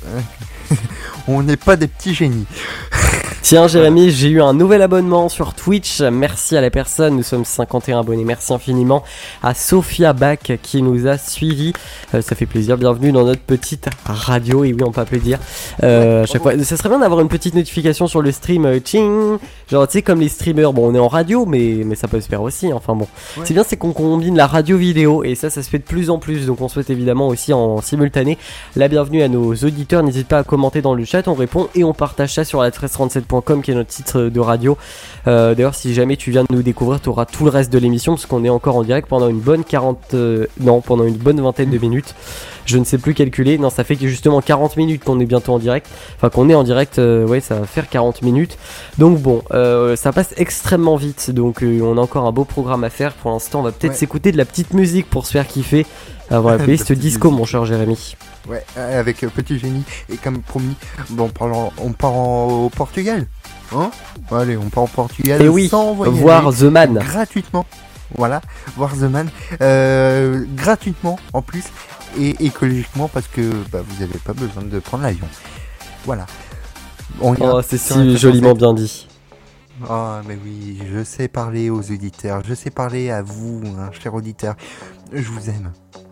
S3: On n'est pas des petits génies.
S4: Tiens Jérémy, j'ai eu un nouvel abonnement sur Twitch, merci à la personne, nous sommes 51 abonnés, merci infiniment à Sophia Bach qui nous a suivis, ça fait plaisir, bienvenue dans notre petite radio, et oui on peut applaudir, à chaque fois, ça serait bien d'avoir une petite notification sur le stream, ching, genre tu sais comme les streamers, bon on est en radio mais ça peut se faire aussi, enfin bon, c'est bien c'est qu'on combine la radio vidéo et ça se fait de plus en plus, donc on souhaite évidemment aussi en simultané la bienvenue à nos auditeurs, n'hésite pas à commenter dans le chat, on répond et on partage ça sur la 1337.com qui est notre titre de radio. D'ailleurs si jamais tu viens de nous découvrir, tu auras tout le reste de l'émission parce qu'on est encore en direct pendant une bonne pendant une bonne vingtaine de minutes. Je ne sais plus calculer. Non, ça fait que justement 40 minutes qu'on est bientôt en direct. Enfin qu'on est en direct, ouais, ça va faire 40 minutes. Donc bon, ça passe extrêmement vite. Donc on a encore un beau programme à faire. Pour l'instant, on va peut-être s'écouter de la petite musique pour se faire kiffer avant la playlist disco, mon cher Jérémy.
S3: Ouais, avec Petit Génie. Et comme promis, bon, on part au Portugal. Hein? Allez, on part au Portugal.
S4: Et oui,
S3: sans voyager,
S4: voir The Man.
S3: Gratuitement. Voilà, voir The Man. Gratuitement en plus. Et écologiquement parce que vous n'avez pas besoin de prendre l'avion. Voilà.
S4: C'est si joliment bien dit.
S3: Ah, mais oui, je sais parler aux auditeurs. Je sais parler à vous, hein, chers auditeurs. Je vous aime.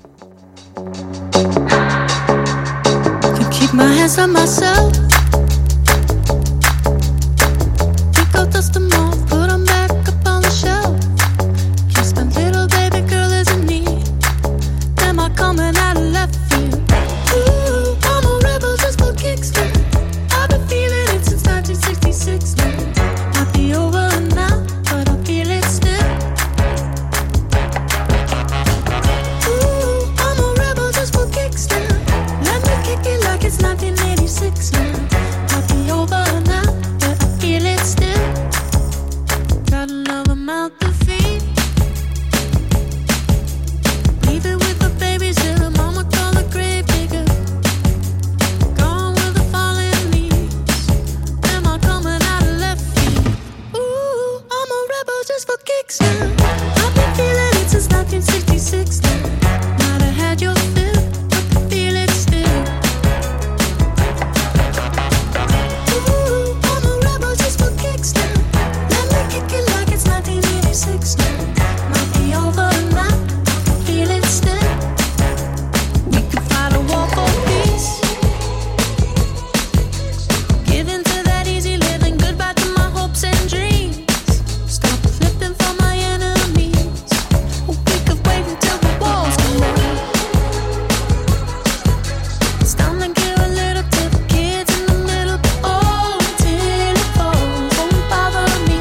S11: Keep my hands on myself. Pick out dust them off, put them back up on the shelf. Kiss my little baby girl is in need. Am I coming out of left field? Ooh, I'm a rebel just for kicks. I've been feeling it since 1966 now. Might be over now, but I feel it still. Ooh, I'm a rebel just for kicks now. Let me kick it like it's 1986 now. Might be over now, but I feel it still. Got another mouth to feed. Leave it with the babies till the mama call the grave digger. Gone with the falling leaves. Am I coming out of left field? Ooh, I'm a rebel just for kicks now. I've been feeling it since 1966 now. Might have had your fill, but I feel it still. Ooh, I'm a rebel just for kicks now. Let me kick it like it's 1986 now. Might be over now, I feel it still. We could fight a war for peace. Give in to that easy living, goodbye to my hopes and dreams. Stop flipping for my enemies. We could wait until the walls come down. It's time to give a little to the kids in the middle. Oh, until it falls, won't bother me.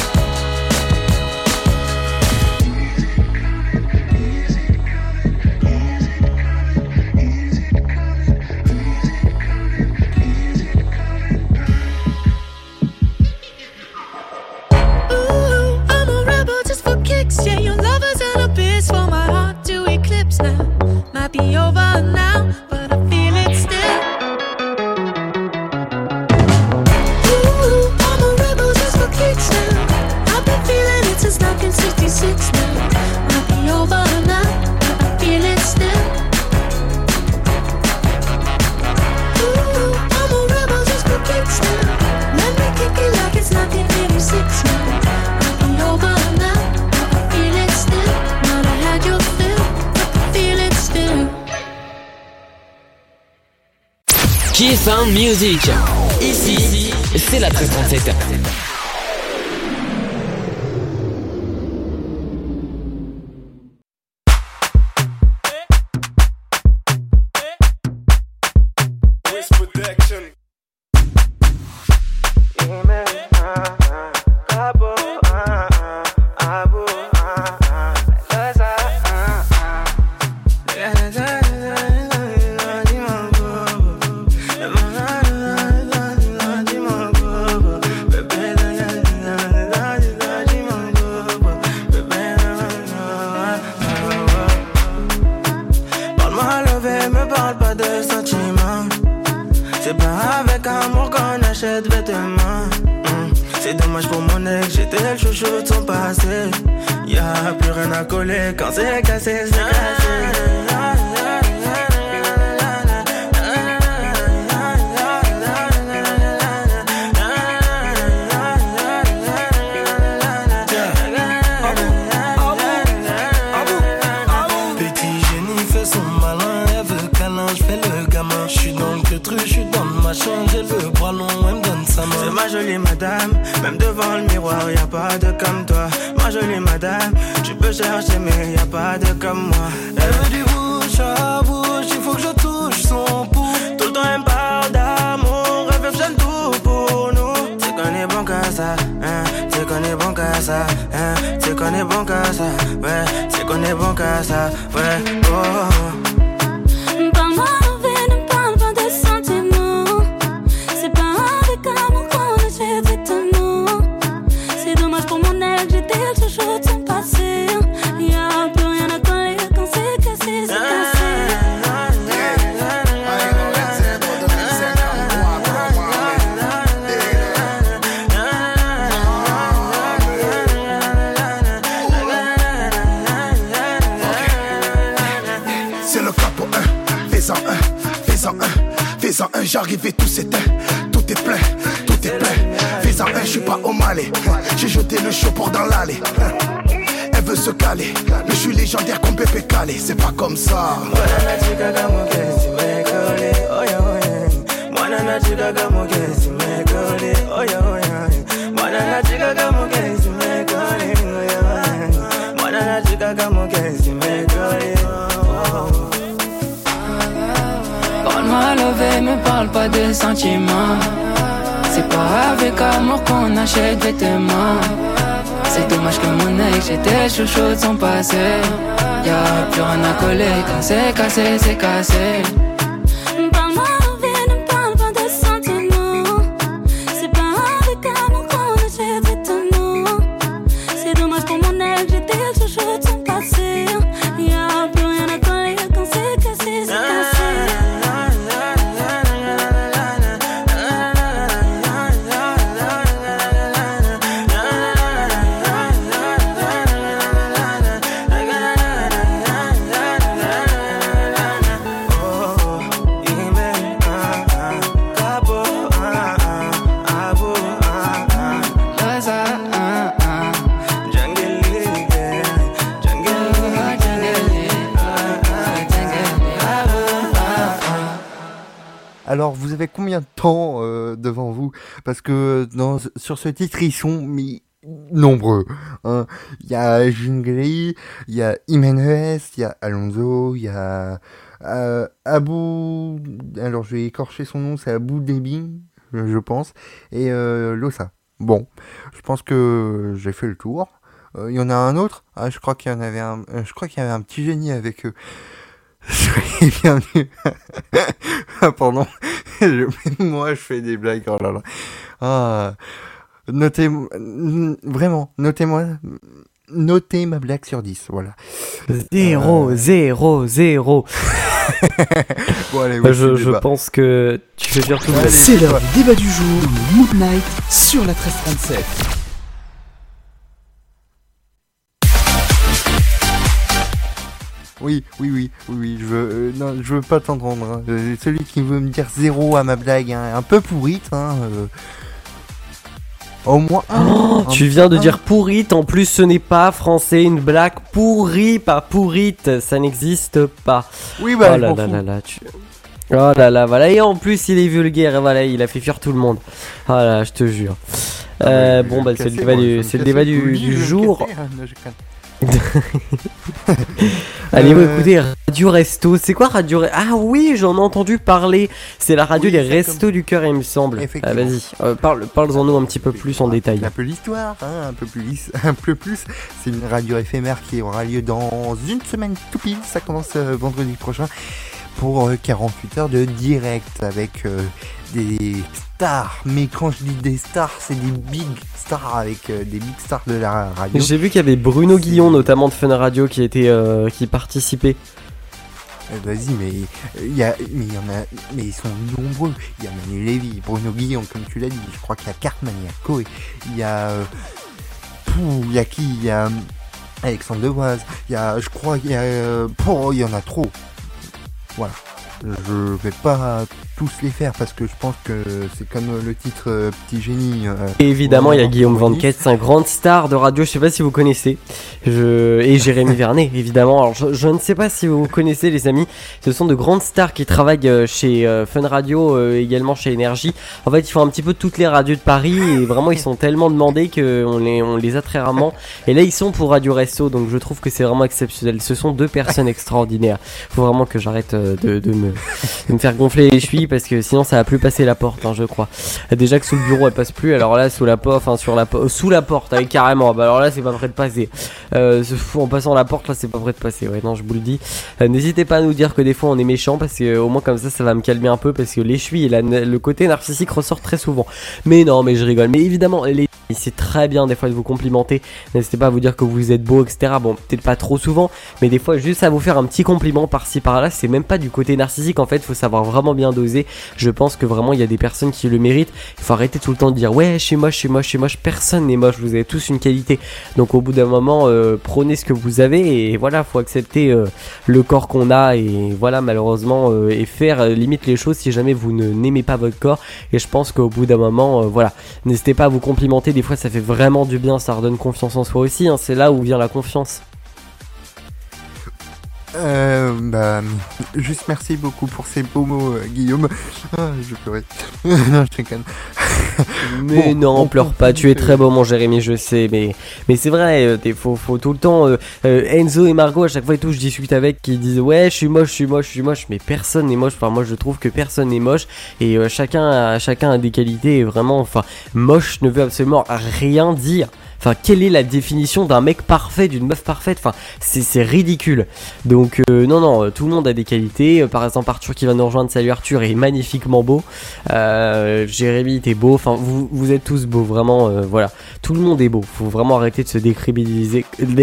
S11: Ooh, I'm a rebel just for kicks. Yeah, your love is an abyss for my heart to eclipse now. Might be over now, but I feel it still. Ooh, I'm a rebel just for kicks now. I've been feeling it since 1966 now. Might be over now, but I feel it still. Ooh, I'm a rebel just for kicks now. Let me kick it like it's 1986 now. Might be over now, but I feel it still. Might have had your fill, but I feel it still.
S1: KF1 Music. Ici, c'est la 1337.
S12: C'est dommage pour mon ex, j'étais le chouchou de son passé. Y'a plus rien à coller quand c'est cassé, c'est cassé.
S13: J'ai le bras long, elle me donne sa main.
S12: C'est ma jolie madame, même devant le miroir, y'a pas de comme toi. Ma jolie madame, tu peux chercher mais y'a pas de comme moi.
S13: Elle veut du bouche à bouche, il faut que je touche son pouls.
S12: Tout le temps elle me parle d'amour, elle veut que j'aime tout pour nous. C'est qu'on est bon qu'à ça, hein, c'est qu'on est bon qu'à ça, hein, c'est qu'on est bon qu'à ça, ouais, c'est qu'on est bon qu'à ça, ouais, oh.
S6: Parle-moi envie, ne parle pas de sentiments. C'est pas avec amour qu'on achète vêtements. C'est dommage pour mon ex, j'étais le chouchou de son passé. Y'a plus rien à coller quand c'est cassé, c'est cassé.
S14: C'est le capo 1, fais-en un, fais-en un, fais-en un, j'arrive et tout s'éteint, tout est plein, fais-en un, je suis pas au Malais, j'ai jeté le chaud dans l'allée. Elle veut se caler, mais je suis légendaire comme Pépé Calé, c'est pas comme ça.
S15: Parle-moi levé, me parle pas de sentiments. C'est pas avec amour qu'on achète vêtements. C'est dommage que mon ex, j'étais chouchou de son passé. Y'a plus rien à coller quand c'est cassé, c'est cassé.
S6: Parle-moi envie, ne parle pas de sentiments. C'est pas avec amour qu'on achète vêtements. C'est dommage pour mon ex, j'étais le chouchou de son passé. Y'a plus rien à coller quand c'est cassé, c'est cassé.
S3: Alors, vous avez combien de temps devant vous? Parce que sur ce titre, ils sont nombreux. Hein. Il y a Jungri, il y a Jiménez, il y a Alonso, il y a Abou... Alors, je vais écorcher son nom, c'est Abou Debin, je pense. Et Losa. Bon, je pense que j'ai fait le tour. Il y en a un autre. Ah, je crois qu'il y en avait un. Je crois qu'il y avait un petit génie avec eux. Soyez bienvenus. Ah, pardon. Moi, je fais des blagues. Oh là là. Ah, vraiment, notez ma blague sur 10. Voilà.
S4: 0, 0, 0.
S3: Bon, allez,
S4: je pense que tu fais dire tout le monde.
S9: C'est l'heure du débat du jour, le Mood Night sur la 1337.
S3: Oui, je veux pas t'entendre. Hein. Celui qui veut me dire 0 à ma blague, hein, un peu pourrite, hein, au moins un.
S4: Tu viens de dire pourrite, en plus ce n'est pas français, une blague pourrie, pas pourrite, ça n'existe pas.
S3: Oui, bah,
S4: oh là là, voilà, et en plus il est vulgaire, et voilà, il a fait fuir tout le monde. Oh là, je te jure. Bon, bah, c'est le débat du jour. Allez, écoutez, Radio Resto. C'est quoi Radio Resto? Ah oui, j'en ai entendu parler. C'est la radio des Restos du Cœur, il me semble. Ah, vas-y, parle-en-nous un petit peu plus en détail.
S3: Un peu l'histoire, hein, un peu plus. C'est une radio éphémère qui aura lieu dans une semaine tout pile. Ça commence vendredi prochain pour 48 heures de direct avec des stars. Mais quand je dis des stars, c'est des big stars avec des big stars de la radio.
S4: J'ai vu qu'il y avait Bruno Guillon notamment de Fun Radio qui participait.
S3: Vas-y, mais il y en a, mais ils sont nombreux. Il y a Manu Lévy, Bruno Guillon, comme tu l'as dit. Je crois qu'il y a Cartman, il y a Koé, il y a qui? Il y a Alexandre Devoise. Il y a, je crois, il y en a trop. Voilà. Je vais pas tous les faire parce que je pense que c'est comme le titre Petit Génie.
S4: Et évidemment, il y a Guillaume Van Ketz, un grand star de radio, je sais pas si vous connaissez. Et Jérémy Vernet, évidemment. Alors, je ne sais pas si vous connaissez, les amis. Ce sont de grandes stars qui travaillent chez Fun Radio, également chez Énergie. En fait, ils font un petit peu toutes les radios de Paris et vraiment, ils sont tellement demandés qu'on les a très rarement. Et là, ils sont pour Radio Resto, donc je trouve que c'est vraiment exceptionnel. Ce sont deux personnes extraordinaires. Faut vraiment que j'arrête de me faire gonfler les chevilles parce que sinon ça va plus passer la porte, hein, je crois. Déjà que sous le bureau elle passe plus, alors là sous la porte, enfin sous la porte, avec carrément. Bah alors là c'est pas prêt de passer. En passant la porte là c'est pas prêt de passer. Ouais non je vous le dis. N'hésitez pas à nous dire que des fois on est méchant parce que au moins comme ça va me calmer un peu parce que les chevilles et le côté narcissique ressort très souvent. Mais non mais je rigole. Mais évidemment c'est très bien des fois de vous complimenter. N'hésitez pas à vous dire que vous êtes beau etc. Bon peut-être pas trop souvent, mais des fois juste à vous faire un petit compliment par-ci par-là. C'est même pas du côté narcissique en fait, faut savoir vraiment bien doser. Je pense que vraiment il y a des personnes qui le méritent. Il faut arrêter tout le temps de dire ouais je suis moche, personne n'est moche, vous avez tous une qualité. Donc au bout d'un moment prenez ce que vous avez et voilà, faut accepter le corps qu'on a et voilà malheureusement et faire limite les choses si jamais vous n'aimez pas votre corps. Et je pense qu'au bout d'un moment voilà, n'hésitez pas à vous complimenter, des fois ça fait vraiment du bien, ça redonne confiance en soi aussi, hein. C'est là où vient la confiance.
S3: Juste merci beaucoup pour ces beaux mots, Guillaume. Je pleurais. Non, je déconne.
S4: Mais bon, non, pleure pas, tu es très beau mon Jérémy, je sais, mais c'est vrai, faut tout le temps, Enzo et Margot à chaque fois et tout, je discute avec, qui disent ouais je suis moche, mais personne n'est moche, enfin moi je trouve que personne n'est moche, et chacun a des qualités, et vraiment, enfin, moche ne veut absolument rien dire. Enfin, quelle est la définition d'un mec parfait, d'une meuf parfaite? Enfin, c'est ridicule. Donc, non, tout le monde a des qualités. Par exemple, Arthur qui va nous rejoindre. Salut Arthur, est magnifiquement beau. Jérémy, t'es beau. Enfin, vous êtes tous beaux, vraiment. Voilà, tout le monde est beau. Faut vraiment arrêter de se décrédibiliser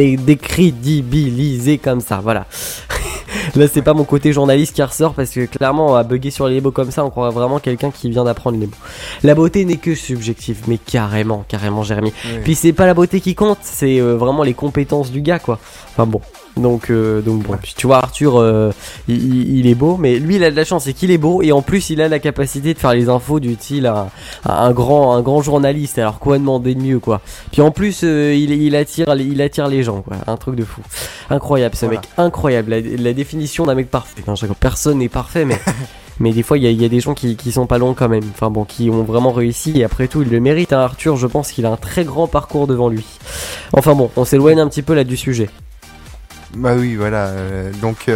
S4: comme ça. Voilà. Là, c'est pas mon côté journaliste qui ressort parce que clairement, à bugger sur les mots comme ça, on croirait vraiment quelqu'un qui vient d'apprendre les mots. La beauté n'est que subjective, mais carrément, Jérémy. Oui. Puis c'est pas la beauté qui compte, c'est vraiment les compétences du gars, quoi. Enfin bon. Donc bon, puis tu vois Arthur il est beau, mais lui il a de la chance, c'est qu'il est beau et en plus il a la capacité de faire les infos du style un grand journaliste. Alors quoi demander de mieux, quoi. Puis en plus il attire les gens, quoi. Un truc de fou, incroyable ce mec, incroyable. La définition d'un mec parfait. Non, personne n'est parfait, mais des fois il y a des gens qui sont pas longs quand même. Enfin bon, qui ont vraiment réussi et après tout il le mérite, hein, Arthur. Je pense qu'il a un très grand parcours devant lui. Enfin bon, on s'éloigne un petit peu là du sujet.
S3: Bah oui, voilà. Donc,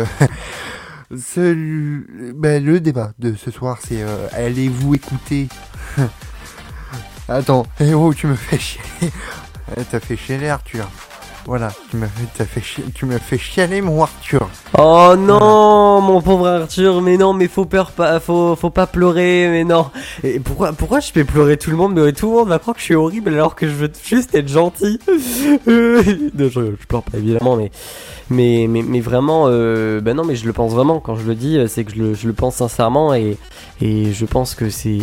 S3: le débat de ce soir, c'est allez-vous écouter Attends, tu me fais chier. T'as fait chialer, Arthur. Voilà, tu m'as fait chialer, mon Arthur.
S4: Oh non, mon pauvre Arthur, mais non, mais faut pas pleurer, mais non. Et pourquoi je fais pleurer tout le monde, mais tout le monde va croire que je suis horrible alors que je veux juste être gentil. Non, je pleure pas évidemment, mais vraiment, non, mais je le pense vraiment. Quand je le dis, c'est que je le pense sincèrement et je pense que c'est.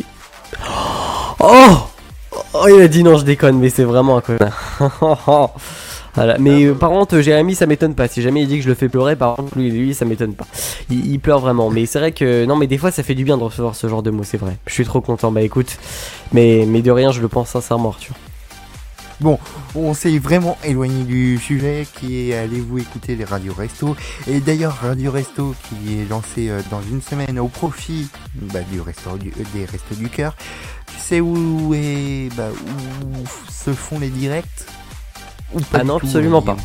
S4: Oh, il a dit non, je déconne, mais c'est vraiment un connard. Voilà. Mais par contre Jérémy ça m'étonne pas. Si jamais il dit que je le fais pleurer, par contre lui ça m'étonne pas. Il pleure vraiment. Mais c'est vrai que non, mais des fois ça fait du bien de recevoir ce genre de mots, c'est vrai. Je suis trop content. Bah écoute, mais de rien, je le pense sincèrement, Arthur.
S3: Bon, on s'est vraiment éloigné du sujet qui est allez-vous écouter les Radio Resto. Et d'ailleurs Radio Resto qui est lancé dans une semaine au profit des Restos du Cœur. Tu sais où se font les directs?
S4: Ah non, absolument pas.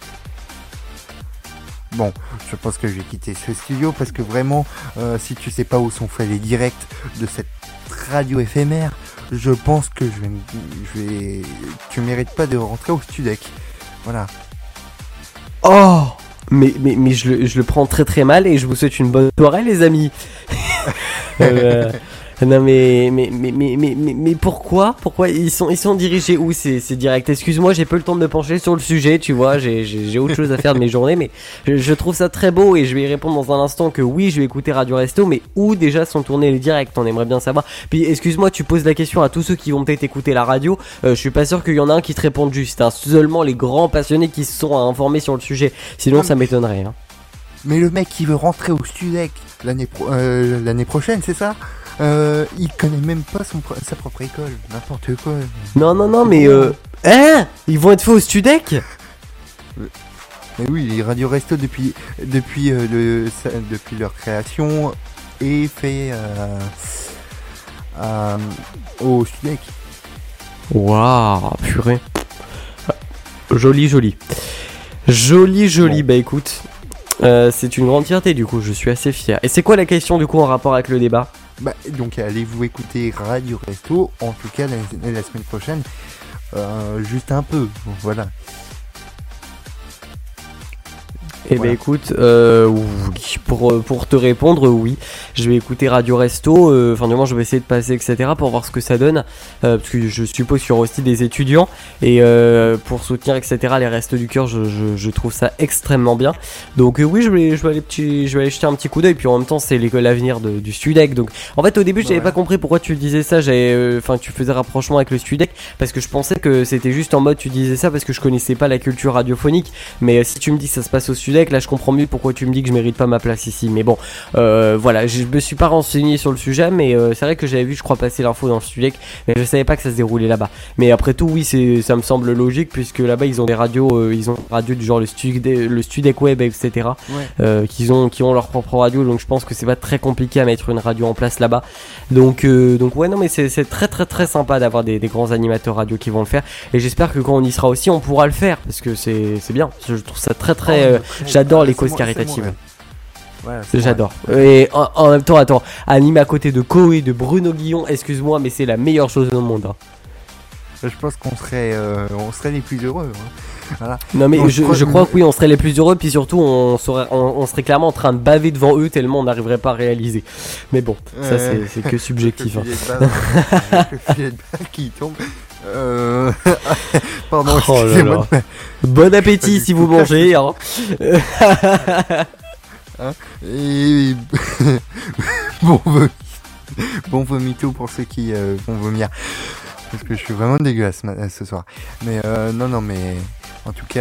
S3: Bon, je pense que je vais quitter ce studio parce que vraiment, si tu sais pas où sont faits les directs de cette radio éphémère, je pense que tu mérites pas de rentrer au Studec. Voilà.
S4: Oh, mais je le prends très très mal et je vous souhaite une bonne soirée, les amis. Non mais pourquoi ils sont dirigés où ces directs? Excuse-moi, j'ai peu le temps de me pencher sur le sujet, tu vois, j'ai autre chose à faire de mes journées, mais je trouve ça très beau et je vais y répondre dans un instant que oui, je vais écouter Radio Resto, mais où déjà sont tournés les directs? On aimerait bien savoir. Puis excuse-moi, tu poses la question à tous ceux qui vont peut-être écouter la radio, je suis pas sûr qu'il y en a un qui te réponde juste, hein. Seulement les grands passionnés qui se sont informés sur le sujet, sinon ça m'étonnerait, hein.
S3: Mais le mec qui veut rentrer au Studec l'année prochaine, c'est ça? Il connaît même pas sa propre école, n'importe quoi.
S4: Non, mais ils vont être faits au Studec?
S3: Mais oui, les Radio Resto depuis leur création est fait au Studec.
S4: Waouh, purée. Joli. Bon. Bah écoute, c'est une grande fierté du coup, je suis assez fier. Et c'est quoi la question du coup en rapport avec le débat?
S3: Bah donc allez-vous écouter Radio Resto, en tout cas la semaine prochaine, juste un peu, voilà.
S4: Eh ben écoute, oui, pour te répondre, oui, je vais écouter Radio Resto, enfin du moins je vais essayer de passer etc pour voir ce que ça donne, parce que je suppose qu'il y aura aussi des étudiants et pour soutenir etc les Restos du Cœur, je trouve ça extrêmement bien. Donc oui, je vais aller jeter un petit coup d'œil, puis en même temps c'est l'avenir du Studec. Donc en fait au début j'avais pas compris pourquoi tu disais ça, tu faisais rapprochement avec le Studec parce que je pensais que c'était juste en mode tu disais ça parce que je connaissais pas la culture radiophonique, mais si tu me dis que ça se passe au Studec, là je comprends mieux pourquoi tu me dis que je mérite pas ma place ici. Mais bon, voilà, je me suis pas renseigné sur le sujet, mais c'est vrai que j'avais vu, je crois, passer l'info dans le Studec, mais je savais pas que ça se déroulait là-bas. Mais après tout, oui, ça me semble logique puisque là-bas ils ont des radios, ils ont des radios du genre le Studec Web, etc. Ouais. qui ont leur propre radio, donc je pense que c'est pas très compliqué à mettre une radio en place là-bas. Donc ouais, non, mais c'est très très très sympa d'avoir des grands animateurs radio qui vont le faire, et j'espère que quand on y sera aussi, on pourra le faire parce que c'est bien. Je trouve ça très très. J'adore les causes caritatives. Ouais, j'adore. Et en même temps, attends, animé à côté de Koé, de Bruno Guillon, excuse-moi, mais c'est la meilleure chose au monde. Hein.
S3: Je pense qu'on serait les plus heureux. Hein. Voilà.
S4: Non mais donc, je crois que oui, on serait les plus heureux, puis surtout on serait clairement en train de baver devant eux tellement on n'arriverait pas à réaliser. Mais bon, ça c'est que subjectif.
S3: Le filet de bave qui tombe. Pardon, excusez-moi.
S4: Bon appétit si vous mangez. Hein.
S3: Et bon vomito pour ceux qui vont vomir. Parce que je suis vraiment dégueulasse ce soir. Mais non, mais en tout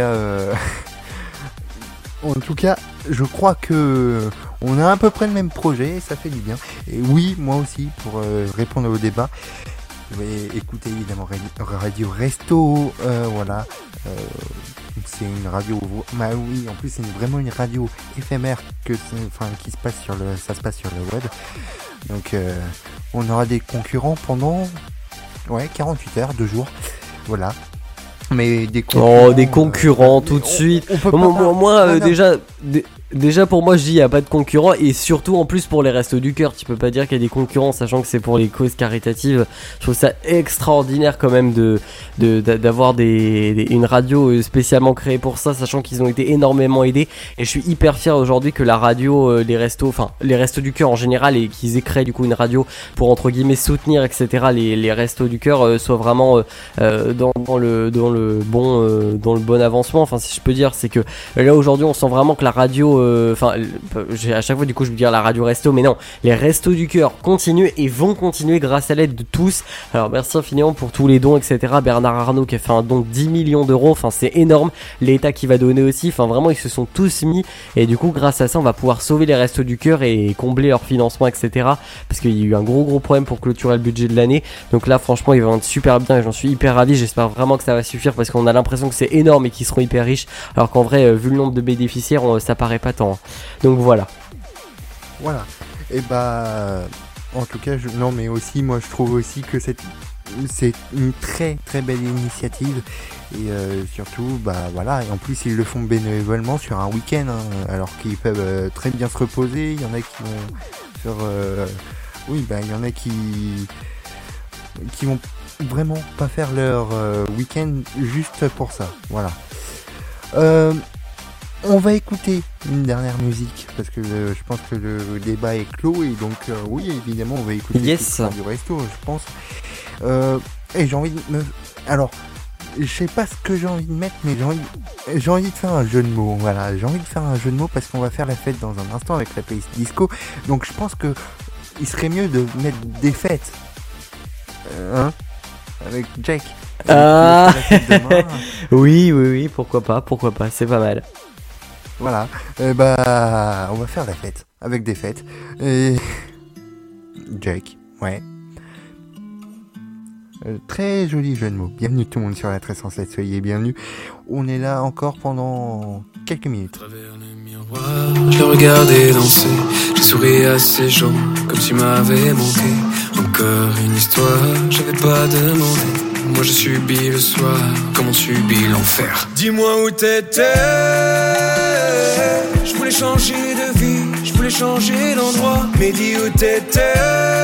S3: cas, je crois que on a à peu près le même projet et ça fait du bien. Et oui, moi aussi, pour répondre au débat, je vais écouter évidemment Radio Resto, voilà. C'est une radio, bah oui, en plus c'est vraiment une radio éphémère qui se passe sur ça se passe sur le web. Donc on aura des concurrents pendant 48 heures, 2 jours, voilà. Mais des
S4: concurrents tout de suite. Moi, déjà pour moi je dis il n'y a pas de concurrents, et surtout en plus pour les Restos du Cœur tu peux pas dire qu'il y a des concurrents sachant que c'est pour les causes caritatives. Je trouve ça extraordinaire quand même d'avoir une radio spécialement créée pour ça, sachant qu'ils ont été énormément aidés, et je suis hyper fier aujourd'hui que la radio, les Restos du Cœur en général, et qu'ils aient créé du coup une radio pour entre guillemets soutenir etc les Restos du Cœur, soient vraiment dans le bon avancement, enfin si je peux dire. C'est que là aujourd'hui on sent vraiment que la radio, à chaque fois du coup je veux dire la Radio Resto, mais non, les Restos du Cœur continuent et vont continuer grâce à l'aide de tous. Alors merci infiniment pour tous les dons etc. Bernard Arnault qui a fait un don de 10 millions d'euros, enfin c'est énorme. L'État qui va donner aussi, enfin vraiment ils se sont tous mis, et du coup grâce à ça on va pouvoir sauver les Restos du Cœur et combler leur financement etc. Parce qu'il y a eu un gros problème pour clôturer le budget de l'année. Donc là franchement ils vont être super bien et j'en suis hyper ravi. J'espère vraiment que ça va suffire parce qu'on a l'impression que c'est énorme et qu'ils seront hyper riches, alors qu'en vrai vu le nombre de bénéficiaires ça paraît pas tant. Donc voilà. Et
S3: en tout cas mais aussi moi je trouve aussi que c'est une très très belle initiative, et surtout voilà, et en plus ils le font bénévolement sur un week-end, hein, alors qu'ils peuvent très bien se reposer. Il y en a qui vont faire il y en a qui vont vraiment pas faire leur week-end juste pour ça, voilà. On va écouter une dernière musique parce que je pense que le débat est clos et donc oui évidemment on va écouter du resto je pense. Et j'ai envie de me... Alors je sais pas ce que j'ai envie de mettre mais j'ai envie de faire un jeu de mots. Voilà, j'ai envie de faire un jeu de mots parce qu'on va faire la fête dans un instant avec la playlist disco. Donc je pense que il serait mieux de mettre des fêtes. Avec Jack.
S4: Oui, pourquoi pas, c'est pas mal.
S3: Voilà, on va faire la fête, avec des fêtes. Et... Jack, ouais. Très joli jeu de mots. Bienvenue tout le monde sur la 1307, soyez bienvenus. On est là encore pendant quelques minutes.
S16: Je le regardais danser, j'ai souri à ces gens, comme s'il m'avait manqué. Encore une histoire, j'avais pas demandé. Moi je subis le soir, comme on subit l'enfer.
S17: Dis-moi où t'étais. Je voulais changer de vie, je voulais changer d'endroit. Mais dis où t'étais.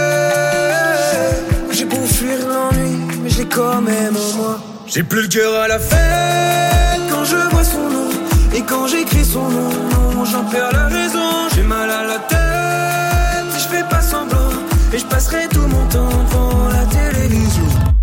S17: J'ai beau fuir l'ennui, mais je l'ai quand même en moi. J'ai plus le cœur à la fête quand je vois son nom. Et quand j'écris son nom, j'en perds la raison. J'ai mal à la tête et je fais pas semblant. Et je passerai tout mon temps devant la télévision.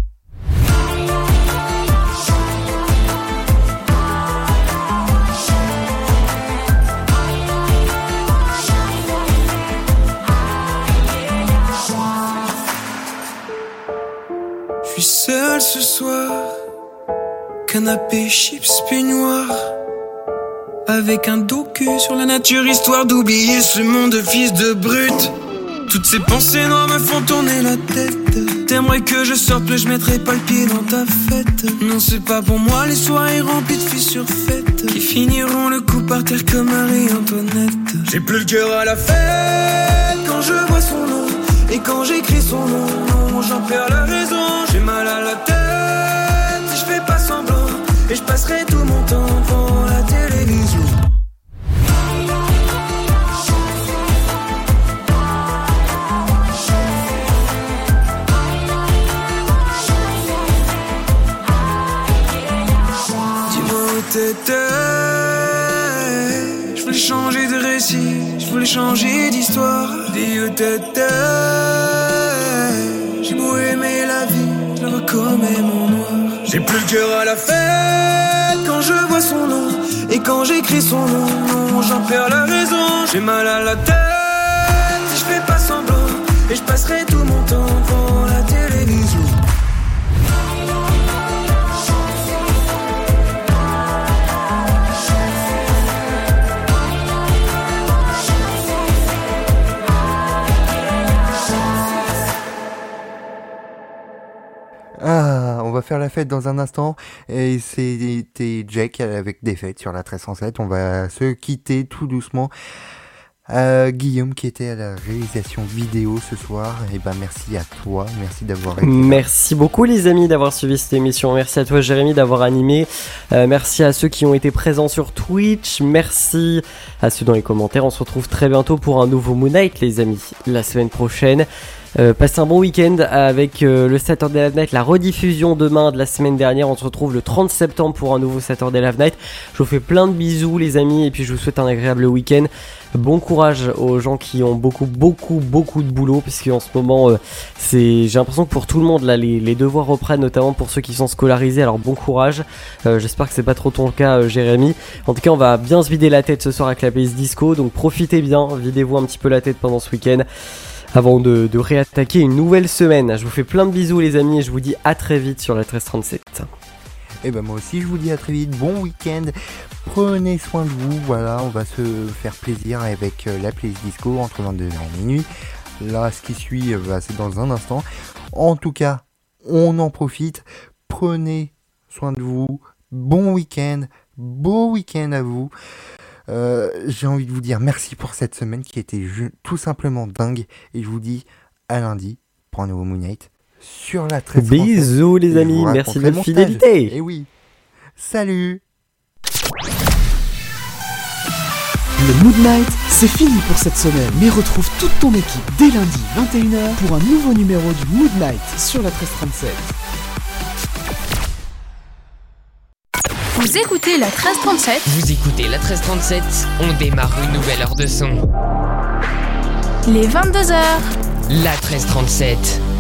S16: Je suis seul ce soir, canapé, chips, peignoir, avec un docu sur la nature, histoire d'oublier ce monde de fils de brute. Toutes ces pensées noires me font tourner la tête. T'aimerais que je sorte mais je mettrai pas le pied dans ta fête. Non c'est pas pour moi les soirées remplies de filles surfaites qui finiront le coup par terre comme Marie-Antoinette.
S17: J'ai plus le cœur à la fête quand je vois son nom. Et quand j'écris son nom, j'en perds la raison. J'ai mal à la tête et je fais pas semblant. Et je passerai tout mon temps devant la télévision. Je voulais changer de récit, je voulais changer d'histoire. Dis où t'étais. J'ai beau aimer la vie, je la vois quand même en noir. J'ai plus le cœur à la fête quand je vois son nom. Et quand j'écris son nom, j'en perds la raison. J'ai mal à la tête et je fais pas semblant. Et je passerai tout mon temps devant la télévision.
S3: On va faire la fête dans un instant et c'était Jack avec des fêtes sur la 1307. On va se quitter tout doucement. Guillaume qui était à la réalisation vidéo ce soir, et merci à toi, merci d'avoir été là.
S4: Merci beaucoup les amis d'avoir suivi cette émission, merci à toi Jérémy d'avoir animé, merci à ceux qui ont été présents sur Twitch, merci à ceux dans les commentaires. On se retrouve très bientôt pour un nouveau Moon Night les amis, la semaine prochaine. Passez un bon week-end avec le Saturday Love Night, la rediffusion demain de la semaine dernière. On se retrouve le 30 septembre pour un nouveau Saturday Love Night. Je vous fais plein de bisous les amis et puis je vous souhaite un agréable week-end. Bon courage aux gens qui ont beaucoup de boulot, parce qu'en ce moment j'ai l'impression que pour tout le monde là les devoirs reprennent, notamment pour ceux qui sont scolarisés, alors bon courage. J'espère que c'est pas trop ton cas Jérémy. En tout cas on va bien se vider la tête ce soir avec la playlist disco, donc profitez bien, videz-vous un petit peu la tête pendant ce week-end avant de réattaquer une nouvelle semaine. Je vous fais plein de bisous les amis et je vous dis à très vite sur la 1337.
S3: Et moi aussi je vous dis à très vite, bon week-end, prenez soin de vous, voilà, on va se faire plaisir avec la playlist disco entre 22h et minuit. Là ce qui suit c'est dans un instant. En tout cas on en profite, prenez soin de vous, bon week-end, beau week-end à vous. J'ai envie de vous dire merci pour cette semaine qui était tout simplement dingue et je vous dis à lundi pour un nouveau Moon Night sur la 1337.
S4: Bisous les amis, merci de votre fidélité.
S3: Et oui, salut.
S9: Le Mood Night, c'est fini pour cette semaine, mais retrouve toute ton équipe dès lundi 21h pour un nouveau numéro du Mood Night sur la 1337.
S18: Vous écoutez la 1337.
S1: Vous écoutez la 1337, on démarre une nouvelle heure de son.
S18: Les 22h.
S1: La 1337.